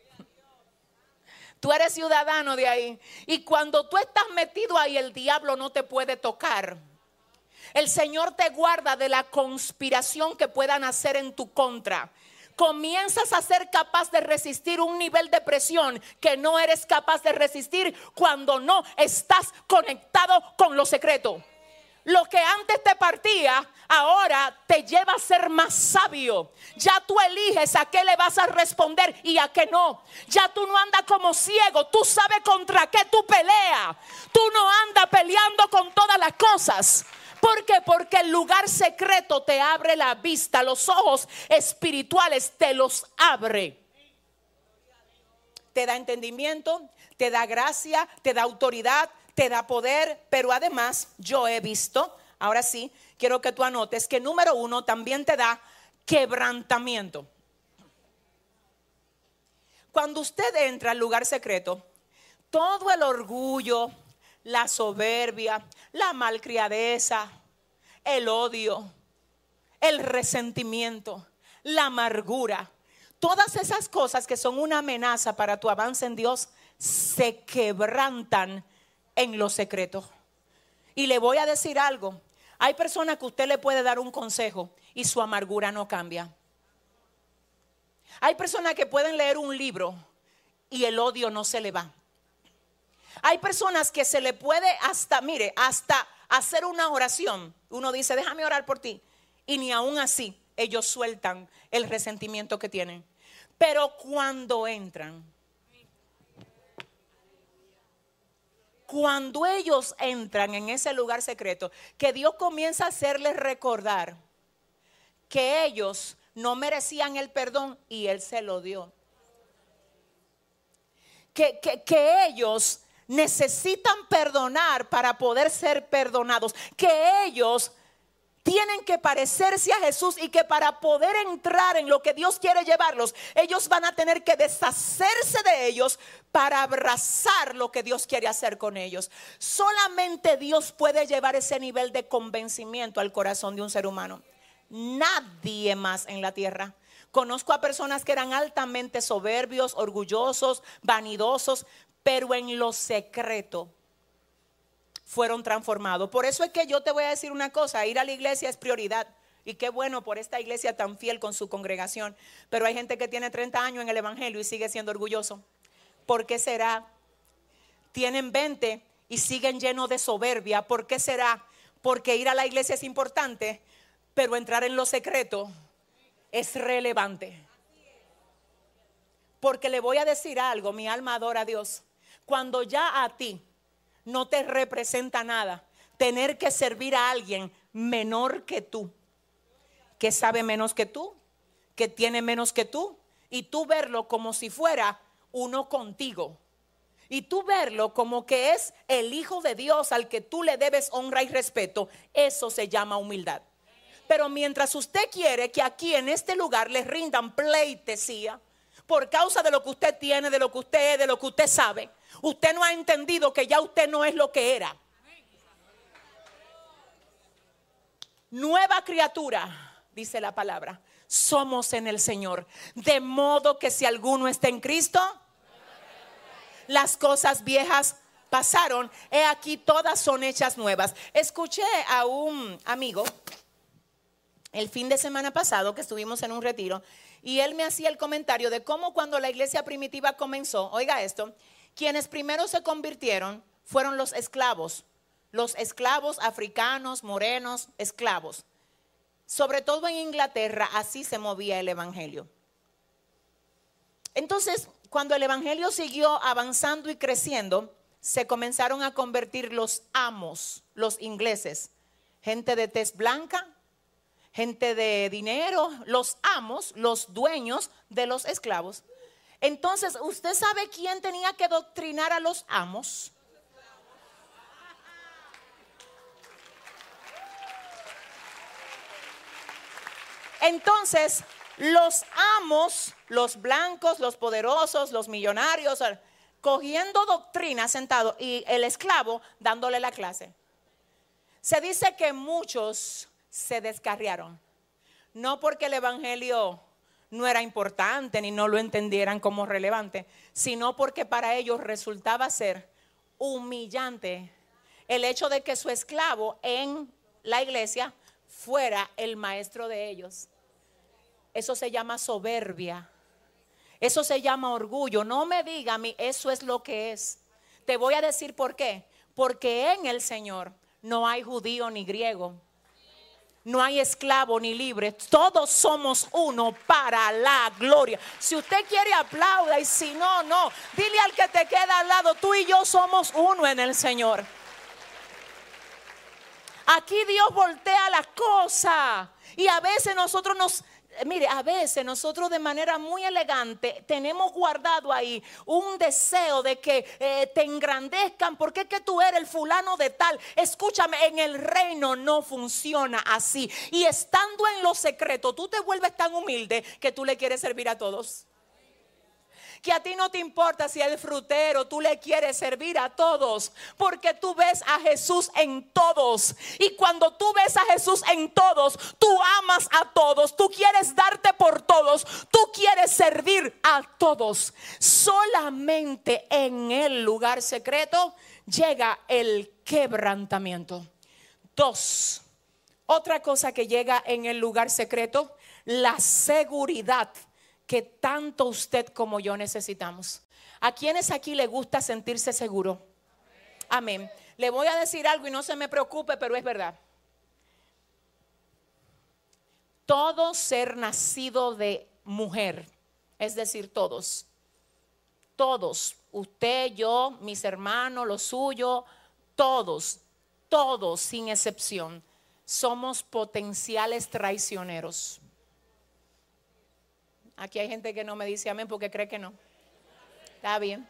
Tú eres ciudadano de ahí. Y cuando tú estás metido ahí, el diablo no te puede tocar. El Señor te guarda de la conspiración que puedan hacer en tu contra. Comienzas a ser capaz de resistir un nivel de presión que no eres capaz de resistir cuando no estás conectado con lo secreto. Lo que antes te partía, ahora te lleva a ser más sabio. Ya tú eliges a qué le vas a responder y a qué no. Ya tú no andas como ciego. Tú sabes contra qué tú peleas. Tú no andas peleando con todas las cosas. ¿Por qué? Porque el lugar secreto te abre la vista. Los ojos espirituales te los abre. Te da entendimiento, te da gracia, te da autoridad, te da poder. Pero además yo he visto, ahora sí, quiero que tú anotes que número 1 también te da quebrantamiento. Cuando usted entra al lugar secreto, todo el orgullo, la soberbia, la malcriadeza, el odio, el resentimiento, la amargura, todas esas cosas que son una amenaza para tu avance en Dios, se quebrantan en lo secreto. Y le voy a decir algo: hay personas que usted le puede dar un consejo y su amargura no cambia. Hay personas que pueden leer un libro y el odio no se le va. Hay personas que se le puede hasta hacer una oración. Uno dice: déjame orar por ti. Y ni aún así ellos sueltan el resentimiento que tienen. Pero cuando entran, cuando ellos entran en ese lugar secreto, que Dios comienza a hacerles recordar que ellos no merecían el perdón y Él se lo dio. Que ellos necesitan perdonar para poder ser perdonados, que ellos tienen que parecerse a Jesús y que para poder entrar en lo que Dios quiere llevarlos, ellos van a tener que deshacerse de ellos para abrazar lo que Dios quiere hacer con ellos. Solamente Dios puede llevar ese nivel de convencimiento al corazón de un ser humano. Nadie más en la tierra. Conozco a personas que eran altamente soberbios, orgullosos, vanidosos, pero en lo secreto fueron transformados. Por eso es que yo te voy a decir una cosa: ir a la iglesia es prioridad. Y qué bueno por esta iglesia tan fiel con su congregación. Pero hay gente que tiene 30 años en el evangelio y sigue siendo orgulloso. ¿Por qué será? Tienen 20 y siguen llenos de soberbia. ¿Por qué será? Porque ir a la iglesia es importante, pero entrar en lo secreto es relevante. Porque le voy a decir algo: mi alma adora a Dios. Cuando ya a ti no te representa nada tener que servir a alguien menor que tú, que sabe menos que tú, que tiene menos que tú y tú verlo como si fuera uno contigo. Y tú verlo como que es el Hijo de Dios al que tú le debes honra y respeto, eso se llama humildad. Pero mientras usted quiere que aquí en este lugar le rindan pleitesía por causa de lo que usted tiene, de lo que usted es, de lo que usted sabe, usted no ha entendido que ya usted no es lo que era. Nueva criatura, dice la palabra, somos en el Señor. De modo que si alguno está en Cristo, las cosas viejas pasaron, he aquí todas son hechas nuevas. Escuché a un amigo el fin de semana pasado que estuvimos en un retiro y él me hacía el comentario de cómo cuando la iglesia primitiva comenzó, oiga esto, quienes primero se convirtieron fueron los esclavos africanos, morenos, esclavos. Sobre todo en Inglaterra así se movía el evangelio. Entonces, cuando el evangelio siguió avanzando y creciendo, se comenzaron a convertir los amos, los ingleses, gente de tez blanca, gente de dinero, los amos, los dueños de los esclavos. Entonces, ¿usted sabe quién tenía que doctrinar a los amos? Entonces, los amos, los blancos, los poderosos, los millonarios, cogiendo doctrina sentado y el esclavo dándole la clase. Se dice que muchos se descarriaron, no porque el evangelio no era importante ni no lo entendieran como relevante, sino porque para ellos resultaba ser humillante el hecho de que su esclavo en la iglesia fuera el maestro de ellos. Eso se llama soberbia. Eso se llama orgullo. No me diga a mí, eso es lo que es. Te voy a decir por qué. Porque en el Señor no hay judío ni griego. No hay esclavo ni libre. Todos somos uno para la gloria. Si usted quiere aplauda y si no, no. Dile al que te queda al lado, tú y yo somos uno en el Señor. Aquí Dios voltea la cosa. Y a veces a veces nosotros de manera muy elegante tenemos guardado ahí un deseo de que te engrandezcan porque es que tú eres el fulano de tal. Escúchame, en el reino no funciona así. Y estando en lo secreto, tú te vuelves tan humilde que tú le quieres servir a todos. Que a ti no te importa si eres frutero, tú le quieres servir a todos, porque tú ves a Jesús en todos. Y cuando tú ves a Jesús en todos, tú amas a todos, tú quieres darte por todos, tú quieres servir a todos. Solamente en el lugar secreto llega el quebrantamiento. 2, otra cosa que llega en el lugar secreto, la seguridad que tanto usted como yo necesitamos. ¿A quiénes aquí le gusta sentirse seguro? Amén. Le voy a decir algo y no se me preocupe, pero es verdad. Todo ser nacido de mujer, es decir, todos, usted, yo, mis hermanos, los suyos, todos sin excepción, somos potenciales traicioneros. Aquí hay gente que no me dice amén porque cree que no. Está bien.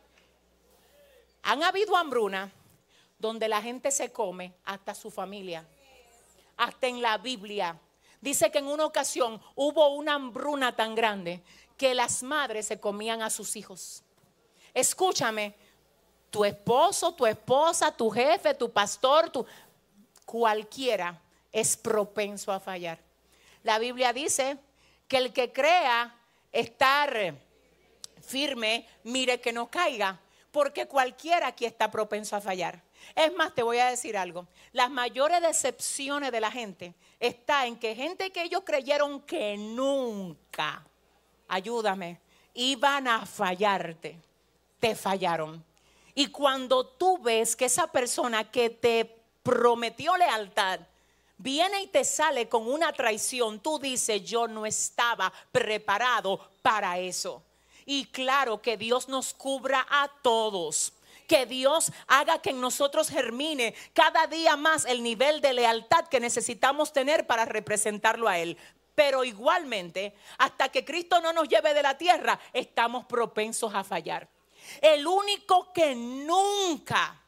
Han habido hambruna donde la gente se come hasta su familia. Hasta en la Biblia dice que en una ocasión hubo una hambruna tan grande que las madres se comían a sus hijos. Escúchame, tu esposo, tu esposa, tu jefe, tu pastor, cualquiera es propenso a fallar. La Biblia dice que el que crea estar firme, mire que no caiga, porque cualquiera aquí está propenso a fallar. Es más, te voy a decir algo. Las mayores decepciones de la gente está en que gente que ellos creyeron que nunca, ayúdame, iban a fallarte, te fallaron. Y cuando tú ves que esa persona que te prometió lealtad viene y te sale con una traición, tú dices, yo no estaba preparado para eso. Y claro, que Dios nos cubra a todos. Que Dios haga que en nosotros germine cada día más el nivel de lealtad que necesitamos tener para representarlo a Él. Pero igualmente, hasta que Cristo no nos lleve de la tierra, estamos propensos a fallar. El único que nunca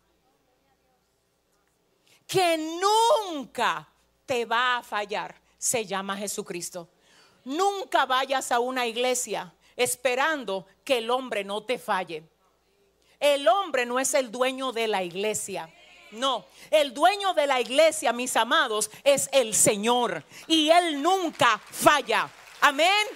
te va a fallar se llama Jesucristo. Nunca vayas a una iglesia esperando que el hombre no te falle. El hombre no es el dueño de la iglesia. No, el dueño de la iglesia, mis amados, es el Señor. Y Él nunca falla. Amén.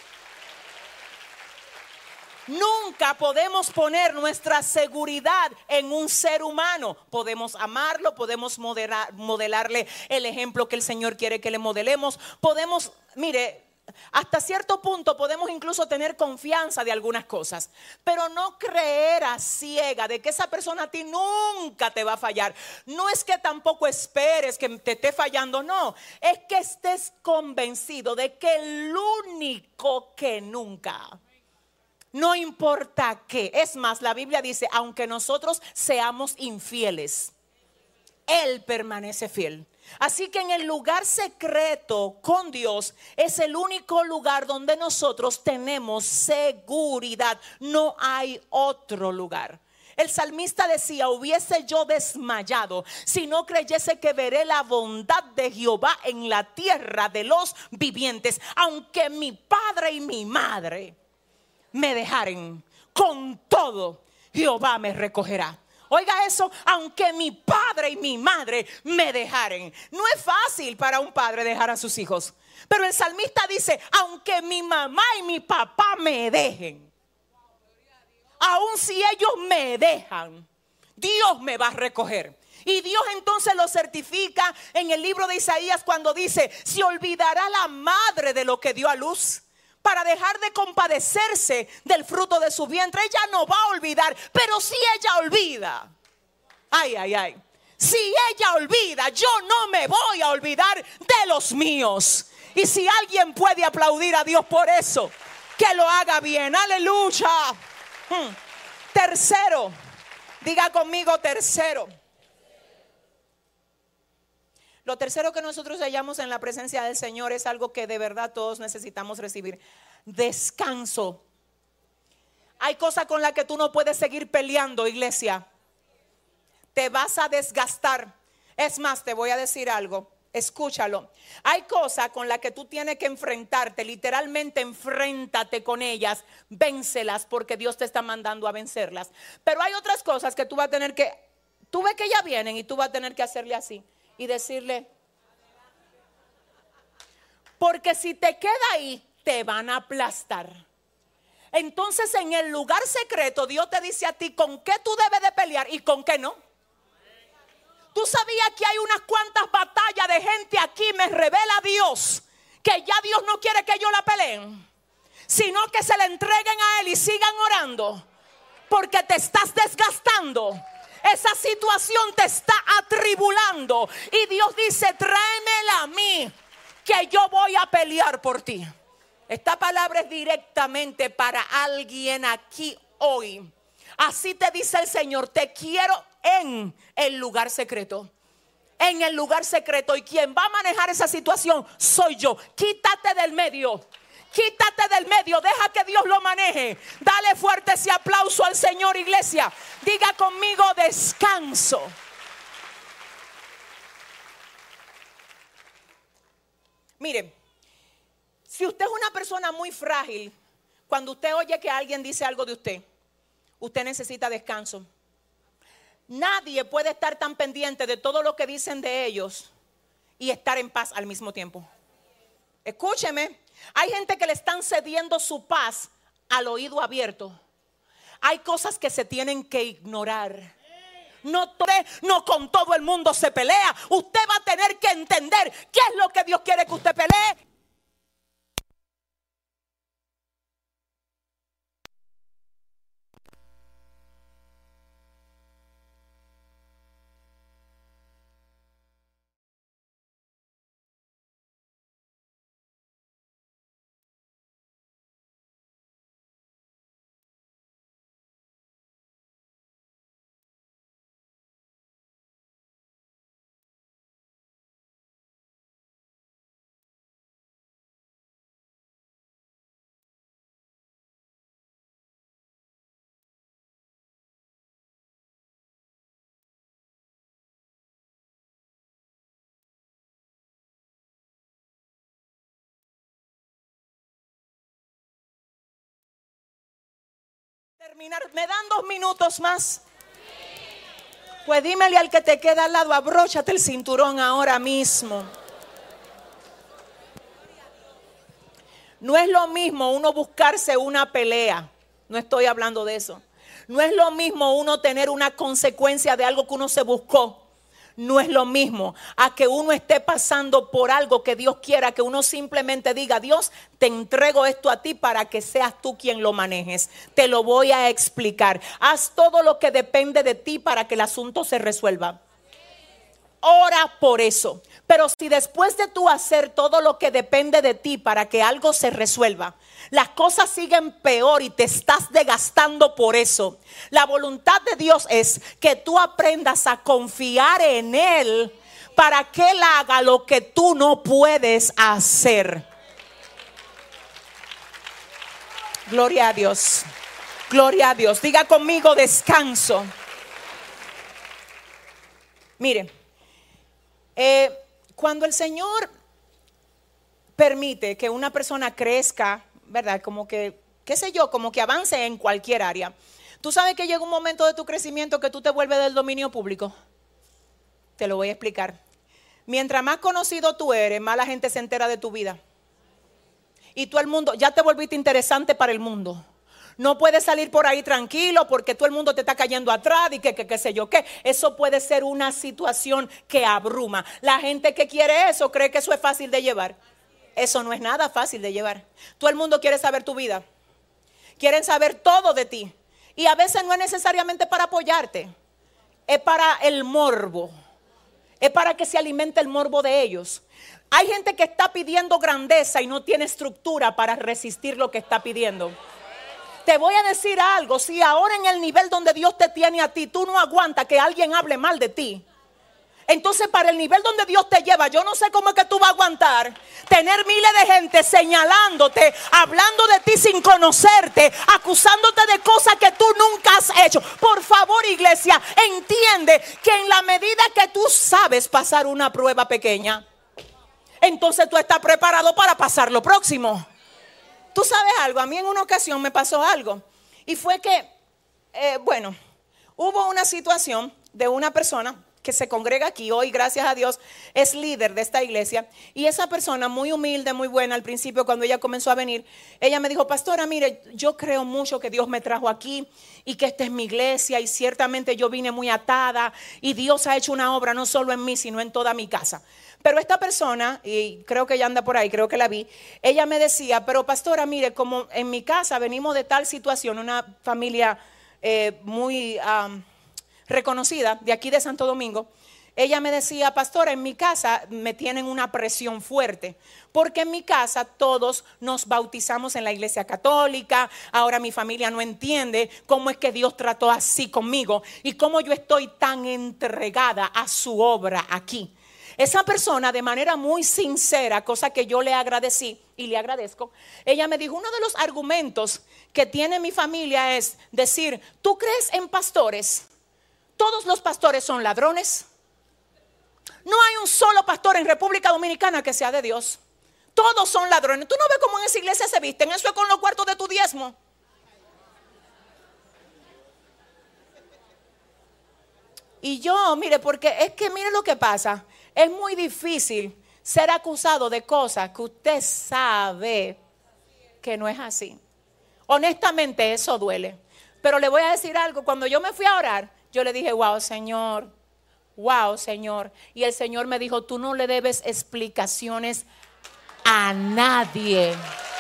Nunca podemos poner nuestra seguridad en un ser humano. Podemos amarlo, podemos modelarle el ejemplo que el Señor quiere que le modelemos. Podemos, mire, hasta cierto punto podemos incluso tener confianza de algunas cosas, pero no creer a ciega de que esa persona a ti nunca te va a fallar. No es que tampoco esperes que te esté fallando, no, es que estés convencido de que el único que nunca, no importa qué, es más, la Biblia dice, aunque nosotros seamos infieles, Él permanece fiel. Así que en el lugar secreto con Dios es el único lugar donde nosotros tenemos seguridad. No hay otro lugar. El salmista decía: hubiese yo desmayado si no creyese que veré la bondad de Jehová en la tierra de los vivientes. Aunque mi padre y mi madre me dejaren, con todo Jehová me recogerá. Oiga eso, aunque mi padre y mi madre me dejaren. No es fácil para un padre dejar a sus hijos, pero el salmista dice: aunque mi mamá y mi papá me dejen, aun si ellos me dejan, Dios me va a recoger. Y Dios entonces lo certifica en el libro de Isaías cuando dice: se olvidará la madre de lo que dio a luz para dejar de compadecerse del fruto de su vientre. Ella no va a olvidar, pero si ella olvida, ay, ay, ay, si ella olvida, yo no me voy a olvidar de los míos. Y si alguien puede aplaudir a Dios por eso, que lo haga bien. Aleluya. Tercero, diga conmigo tercero. Lo tercero que nosotros hallamos en la presencia del Señor es algo que de verdad todos necesitamos recibir: descanso. Hay cosas con las que tú no puedes seguir peleando, iglesia. Te vas a desgastar. Es más, te voy a decir algo, escúchalo. Hay cosas con las que tú tienes que enfrentarte, literalmente enfréntate con ellas, véncelas, porque Dios te está mandando a vencerlas. Pero hay otras cosas que tú vas a tener que, tú ves que ya vienen y tú vas a tener que hacerle así y decirle, porque si te queda ahí, te van a aplastar. Entonces en el lugar secreto Dios te dice a ti con qué tú debes de pelear y con qué no. Tú sabías que hay unas cuantas batallas de gente aquí, me revela Dios, que ya Dios no quiere que ellos la peleen, sino que se la entreguen a Él y sigan orando, porque te estás desgastando. Esa situación te está atribulando y Dios dice: tráemela a mí, que yo voy a pelear por ti. Esta palabra es directamente para alguien aquí hoy. Así te dice el Señor: te quiero en el lugar secreto. En el lugar secreto. Y quien va a manejar esa situación soy yo. Quítate del medio. Quítate del medio, deja que Dios lo maneje. Dale fuerte ese aplauso al Señor, iglesia. Diga conmigo: descanso. Mire, si usted es una persona muy frágil, cuando usted oye que alguien dice algo de usted, usted necesita descanso. Nadie puede estar tan pendiente de todo lo que dicen de ellos y estar en paz al mismo tiempo. Escúcheme, hay gente que le están cediendo su paz al oído abierto. Hay cosas que se tienen que ignorar. No con todo el mundo se pelea. Usted va a tener que entender qué es lo que Dios quiere que usted pelee. terminar. ¿Me dan 2 minutos más? Pues dímele al que te queda al lado, abróchate el cinturón ahora mismo. No es lo mismo uno buscarse una pelea. No estoy hablando de eso. No es lo mismo uno tener una consecuencia de algo que uno se buscó. No es lo mismo a que uno esté pasando por algo que Dios quiera, que uno simplemente diga: Dios, te entrego esto a ti para que seas tú quien lo manejes. Te lo voy a explicar. Haz todo lo que depende de ti para que el asunto se resuelva. Ora por eso. Pero si después de tú hacer todo lo que depende de ti para que algo se resuelva, las cosas siguen peor y te estás desgastando por eso, la voluntad de Dios es que tú aprendas a confiar en Él para que Él haga lo que tú no puedes hacer. Gloria a Dios. Gloria a Dios. Diga conmigo: descanso. Mire, cuando el Señor permite que una persona crezca, ¿verdad? Como que, qué sé yo, como que avance en cualquier área. Tú sabes que llega un momento de tu crecimiento que tú te vuelves del dominio público. Te lo voy a explicar. Mientras más conocido tú eres, más la gente se entera de tu vida. Y tú, el mundo, ya te volviste interesante para el mundo. No puedes salir por ahí tranquilo porque todo el mundo te está cayendo atrás y qué sé yo qué. Eso puede ser una situación que abruma. La gente que quiere eso cree que eso es fácil de llevar. Eso no es nada fácil de llevar. Todo el mundo quiere saber tu vida. Quieren saber todo de ti. Y a veces no es necesariamente para apoyarte. Es para el morbo. Es para que se alimente el morbo de ellos. Hay gente que está pidiendo grandeza y no tiene estructura para resistir lo que está pidiendo. Te voy a decir algo: si ahora en el nivel donde Dios te tiene a ti, tú no aguantas que alguien hable mal de ti, entonces para el nivel donde Dios te lleva, yo no sé cómo es que tú vas a aguantar tener miles de gente señalándote, hablando de ti sin conocerte, acusándote de cosas que tú nunca has hecho. Por favor, iglesia, entiende que en la medida que tú sabes pasar una prueba pequeña, entonces tú estás preparado para pasar lo próximo. Tú sabes algo, a mí en una ocasión me pasó algo. Y fue que, hubo una situación de una persona que se congrega aquí hoy, gracias a Dios, es líder de esta iglesia. Y esa persona, muy humilde, muy buena, al principio cuando ella comenzó a venir, ella me dijo: pastora, mire, yo creo mucho que Dios me trajo aquí y que esta es mi iglesia, y ciertamente yo vine muy atada y Dios ha hecho una obra no solo en mí, sino en toda mi casa. Pero esta persona, y creo que ella anda por ahí, creo que la vi, ella me decía: pero pastora, mire, como en mi casa venimos de tal situación, una familia muy reconocida de aquí de Santo Domingo. Ella me decía: pastora, en mi casa me tienen una presión fuerte, porque en mi casa todos nos bautizamos en la iglesia católica. Ahora mi familia no entiende cómo es que Dios trató así conmigo y cómo yo estoy tan entregada a su obra aquí. Esa persona, de manera muy sincera, cosa que yo le agradecí y le agradezco, ella me dijo: uno de los argumentos que tiene mi familia es decir: ¿tú crees en pastores? ¿Todos los pastores son ladrones? No hay un solo pastor en República Dominicana que sea de Dios. Todos son ladrones. ¿Tú no ves cómo en esa iglesia se visten? Eso es con los cuartos de tu diezmo. Y yo, mire, porque es que mire lo que pasa. Es muy difícil ser acusado de cosas que usted sabe que no es así. Honestamente, eso duele. Pero le voy a decir algo: cuando yo me fui a orar, yo le dije: wow, Señor. Y el Señor me dijo: tú no le debes explicaciones a nadie.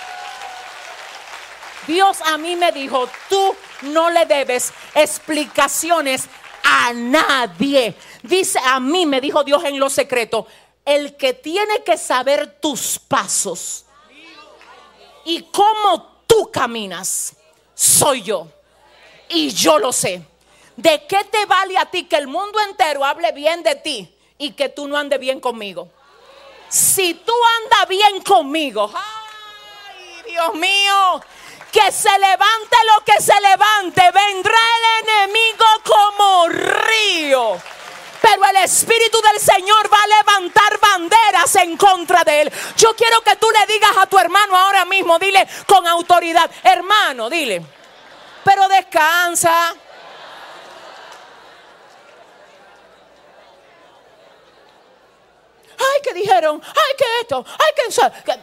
Dios a mí me dijo: tú no le debes explicaciones a nadie. Dice, a mí me dijo Dios en lo secreto: el que tiene que saber tus pasos y cómo tú caminas soy yo. Y yo lo sé. ¿De qué te vale a ti que el mundo entero hable bien de ti y que tú no andes bien conmigo? Si tú andas bien conmigo, ay, Dios mío, que se levante lo que se levante, vendrá el enemigo como río, pero el Espíritu del Señor va a levantar banderas en contra de él. Yo quiero que tú le digas a tu hermano ahora mismo, dile con autoridad: hermano, dile, pero descansa. Ay, que dijeron, ay, que esto, ay, que...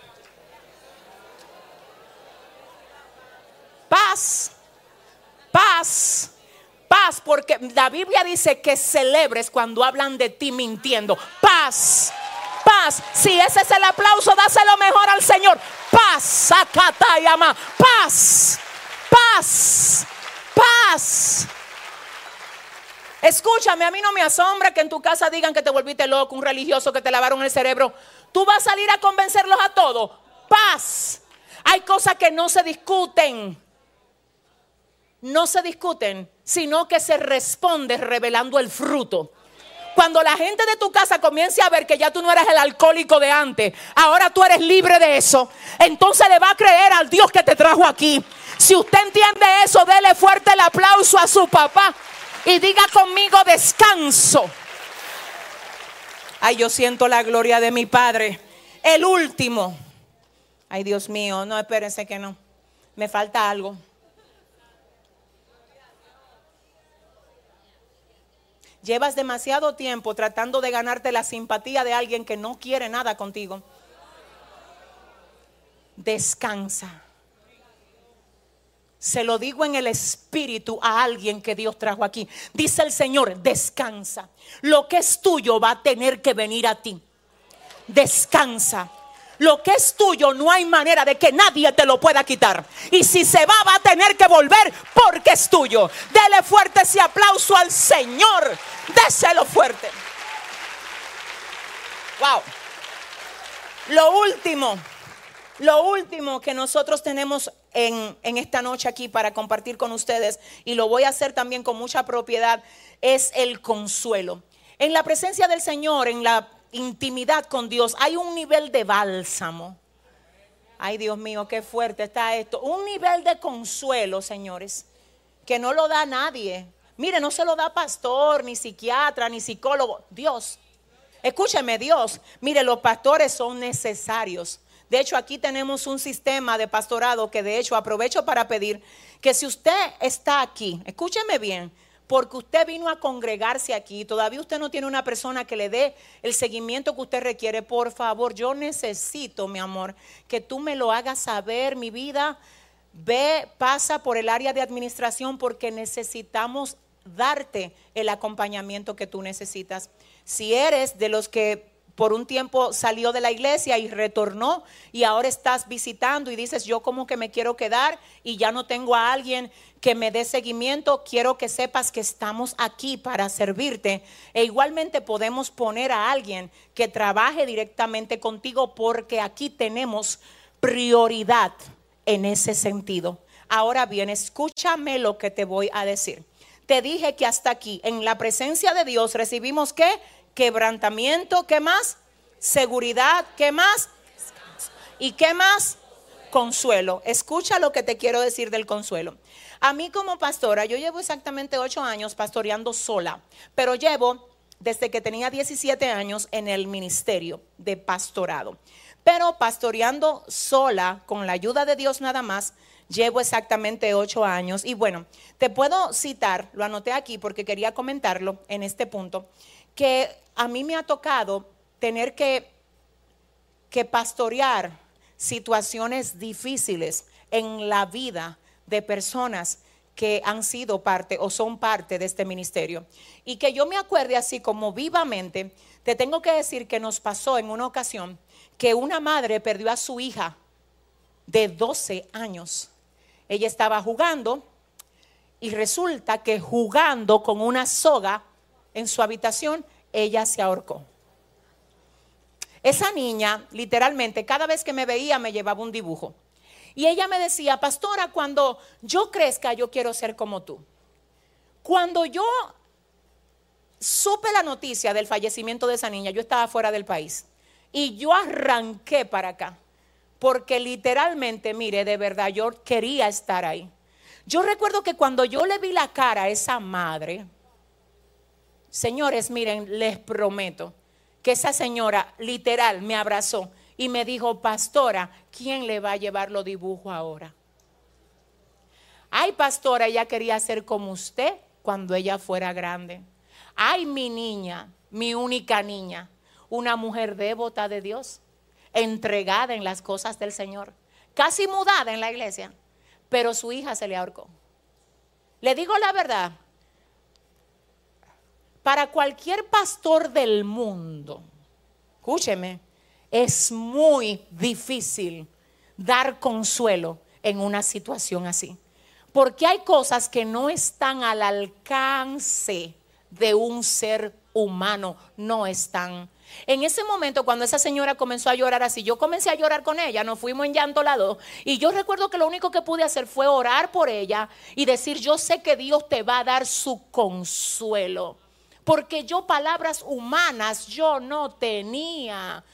Paz, paz, paz, porque la Biblia dice que celebres cuando hablan de ti mintiendo. Paz, paz. Si ese es el aplauso, dáselo mejor al Señor. Paz, Sakatayama, paz, paz, paz. Escúchame, a mí no me asombra que en tu casa digan que te volviste loco, un religioso, que te lavaron el cerebro. Tú vas a salir a convencerlos a todos. Paz. Hay cosas que no se discuten. No se discuten, sino que se responde revelando el fruto. Cuando la gente de tu casa comience a ver que ya tú no eres el alcohólico de antes, ahora tú eres libre de eso, entonces le va a creer al Dios que te trajo aquí. Si usted entiende eso, dele fuerte el aplauso a su papá y diga conmigo: descanso. Ay, yo siento la gloria de mi Padre. El último. Ay, Dios mío, no, espérense que no. Me falta algo. Llevas demasiado tiempo tratando de ganarte la simpatía de alguien que no quiere nada contigo. Descansa. Se lo digo en el espíritu a alguien que Dios trajo aquí. Dice el Señor: descansa. Lo que es tuyo va a tener que venir a ti. Descansa. Lo que es tuyo no hay manera de que nadie te lo pueda quitar. Y si se va, va a tener que volver porque es tuyo. Dele fuerte ese aplauso al Señor. Déselo fuerte. Wow. Lo último que nosotros tenemos en esta noche aquí para compartir con ustedes, y lo voy a hacer también con mucha propiedad, es el consuelo. En la presencia del Señor, en la intimidad con Dios, hay un nivel de bálsamo. Ay, Dios mío, qué fuerte está esto. Un nivel de consuelo, señores, que no lo da nadie. Mire, no se lo da pastor, ni psiquiatra, ni psicólogo. Dios. Escúcheme, Dios. Mire, los pastores son necesarios. De hecho, aquí tenemos un sistema de pastorado que de hecho aprovecho para pedir que si usted está aquí, escúcheme bien, porque usted vino a congregarse aquí, todavía usted no tiene una persona que le dé el seguimiento que usted requiere, por favor, yo necesito, mi amor, que tú me lo hagas saber, mi vida. Ve, pasa por el área de administración porque necesitamos darte el acompañamiento que tú necesitas. Si eres de los que por un tiempo salió de la iglesia y retornó y ahora estás visitando y dices: yo como que me quiero quedar y ya no tengo a alguien que me dé seguimiento, quiero que sepas que estamos aquí para servirte. E igualmente podemos poner a alguien que trabaje directamente contigo porque aquí tenemos prioridad en ese sentido. Ahora bien, escúchame lo que te voy a decir. Te dije que hasta aquí, en la presencia de Dios, recibimos ¿qué? Quebrantamiento. ¿Qué más? Seguridad. ¿Qué más? ¿Y qué más? Consuelo. Escucha lo que te quiero decir del consuelo. A mí como pastora, yo llevo exactamente 8 años pastoreando sola, pero llevo desde que tenía 17 años en el ministerio de pastorado. Pero pastoreando sola, con la ayuda de Dios nada más, llevo exactamente 8 años. Y bueno, te puedo citar, lo anoté aquí porque quería comentarlo en este punto, que a mí me ha tocado tener que pastorear situaciones difíciles en la vida de personas que han sido parte o son parte de este ministerio. Y que yo me acuerde así como vivamente, te tengo que decir que nos pasó en una ocasión que una madre perdió a su hija de 12 años. Ella estaba jugando y resulta que jugando con una soga en su habitación, ella se ahorcó. Esa niña, literalmente, cada vez que me veía me llevaba un dibujo. Y ella me decía: pastora, cuando yo crezca, yo quiero ser como tú. Cuando yo supe la noticia del fallecimiento de esa niña, yo estaba fuera del país. Y yo arranqué para acá. Porque literalmente, mire, de verdad, yo quería estar ahí. Yo recuerdo que cuando yo le vi la cara a esa madre, señores, miren, les prometo que esa señora literal me abrazó y me dijo: pastora, ¿quién le va a llevar los dibujos ahora? Ay, pastora, ella quería ser como usted cuando ella fuera grande. Ay, mi niña, mi única niña, una mujer devota de Dios, entregada en las cosas del Señor, casi mudada en la iglesia, pero su hija se le ahorcó. Le digo la verdad, para cualquier pastor del mundo, escúcheme, es muy difícil dar consuelo en una situación así. Porque hay cosas que no están al alcance de un ser humano, no están. En ese momento, cuando esa señora comenzó a llorar así, yo comencé a llorar con ella, nos fuimos en llanto las dos. Y yo recuerdo que lo único que pude hacer fue orar por ella y decir, yo sé que Dios te va a dar su consuelo. Porque yo palabras humanas yo no tenía.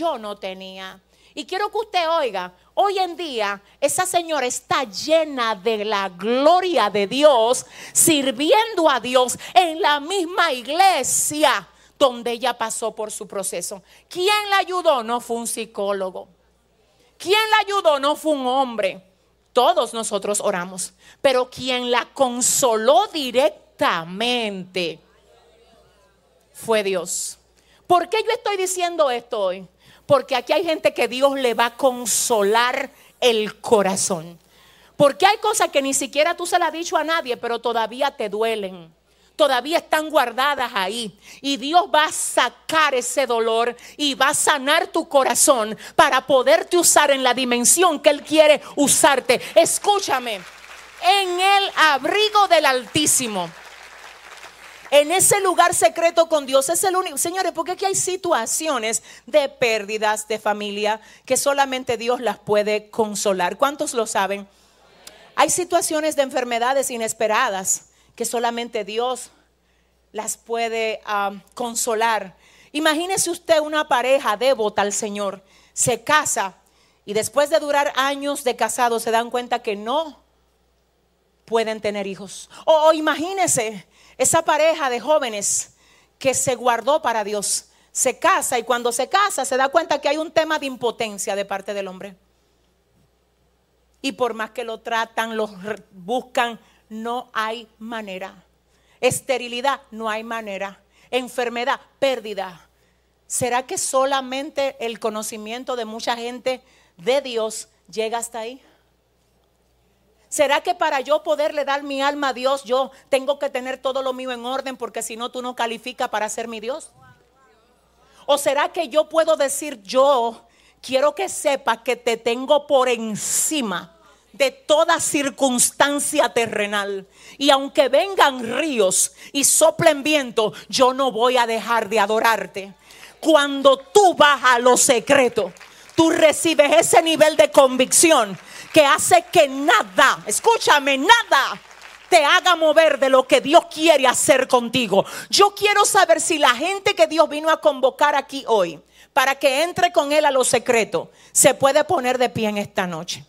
Y quiero que usted oiga, hoy en día esa señora está llena de la gloria de Dios, sirviendo a Dios en la misma iglesia donde ella pasó por su proceso. ¿Quién la ayudó? No fue un psicólogo. ¿Quién la ayudó? No fue un hombre. Todos nosotros oramos, pero quien la consoló directamente fue Dios. ¿Por qué yo estoy diciendo esto hoy? Porque aquí hay gente que Dios le va a consolar el corazón. Porque hay cosas que ni siquiera tú se las has dicho a nadie, pero todavía te duelen. Todavía están guardadas ahí. Y Dios va a sacar ese dolor y va a sanar tu corazón para poderte usar en la dimensión que Él quiere usarte. Escúchame, en el abrigo del Altísimo, en ese lugar secreto con Dios, es el único. Señores, porque aquí hay situaciones de pérdidas de familia que solamente Dios las puede consolar. ¿Cuántos lo saben? Hay situaciones de enfermedades inesperadas que solamente Dios las puede consolar. Imagínese usted una pareja devota al Señor, se casa y después de durar años de casado se dan cuenta que no pueden tener hijos. O imagínese esa pareja de jóvenes que se guardó para Dios, se casa y cuando se casa se da cuenta que hay un tema de impotencia de parte del hombre. Y por más que lo tratan, lo buscan, no hay manera. Esterilidad, no hay manera. Enfermedad, pérdida. ¿Será que solamente el conocimiento de mucha gente de Dios llega hasta ahí? ¿Será que para yo poderle dar mi alma a Dios, yo tengo que tener todo lo mío en orden porque si no tú no calificas para ser mi Dios? ¿O será que yo puedo decir, yo quiero que sepas que te tengo por encima de toda circunstancia terrenal? Y aunque vengan ríos y soplen viento, yo no voy a dejar de adorarte. Cuando tú vas a lo secreto, tú recibes ese nivel de convicción que hace que nada, escúchame, nada te haga mover de lo que Dios quiere hacer contigo. Yo quiero saber si la gente que Dios vino a convocar aquí hoy para que entre con Él a lo secreto se puede poner de pie en esta noche.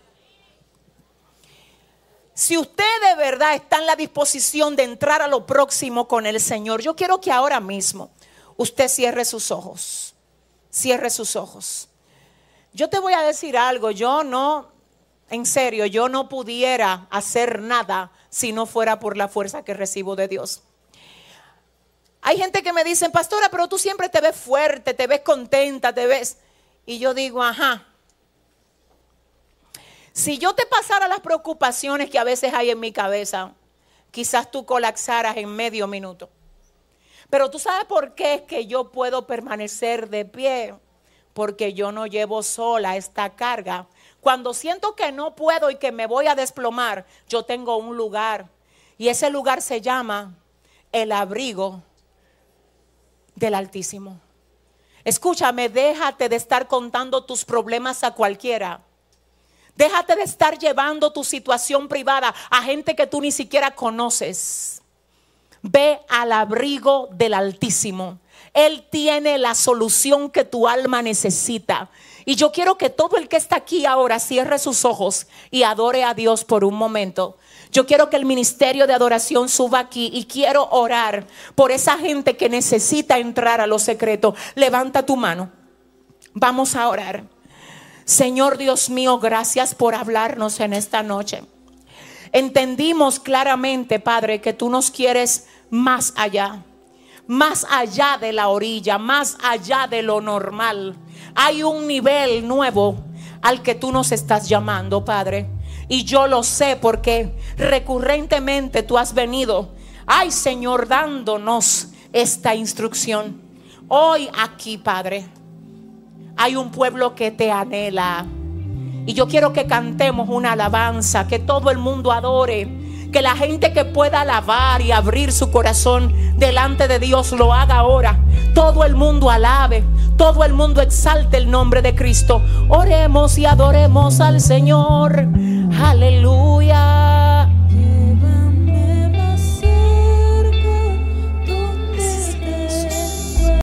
Si usted de verdad está en la disposición de entrar a lo próximo con el Señor, yo quiero que ahora mismo usted cierre sus ojos. Cierre sus ojos. Yo te voy a decir algo, en serio, yo no pudiera hacer nada si no fuera por la fuerza que recibo de Dios. Hay gente que me dice, pastora, pero tú siempre te ves fuerte, te ves contenta, te ves. Y yo digo, ajá. Si yo te pasara las preocupaciones que a veces hay en mi cabeza, quizás tú colapsaras en medio minuto. Pero tú sabes por qué es que yo puedo permanecer de pie. Porque yo no llevo sola esta carga. Cuando siento que no puedo y que me voy a desplomar, yo tengo un lugar. Y ese lugar se llama el abrigo del Altísimo. Escúchame, déjate de estar contando tus problemas a cualquiera. Déjate de estar llevando tu situación privada a gente que tú ni siquiera conoces. Ve al abrigo del Altísimo. Él tiene la solución que tu alma necesita. Y yo quiero que todo el que está aquí ahora cierre sus ojos y adore a Dios por un momento. Yo quiero que el ministerio de adoración suba aquí y quiero orar por esa gente que necesita entrar a lo secreto. Levanta tu mano. Vamos a orar. Señor Dios mío, gracias por hablarnos en esta noche. Entendimos claramente, Padre, que tú nos quieres más allá de la orilla, más allá de lo normal. Hay un nivel nuevo al que tú nos estás llamando, Padre. Y yo lo sé porque recurrentemente tú has venido, ay Señor, dándonos esta instrucción. Hoy aquí, Padre, hay un pueblo que te anhela. Y yo quiero que cantemos una alabanza, que todo el mundo adore. Que la gente que pueda alabar y abrir su corazón delante de Dios lo haga ahora. Todo el mundo alabe, todo el mundo exalte el nombre de Cristo. Oremos y adoremos al Señor. Aleluya.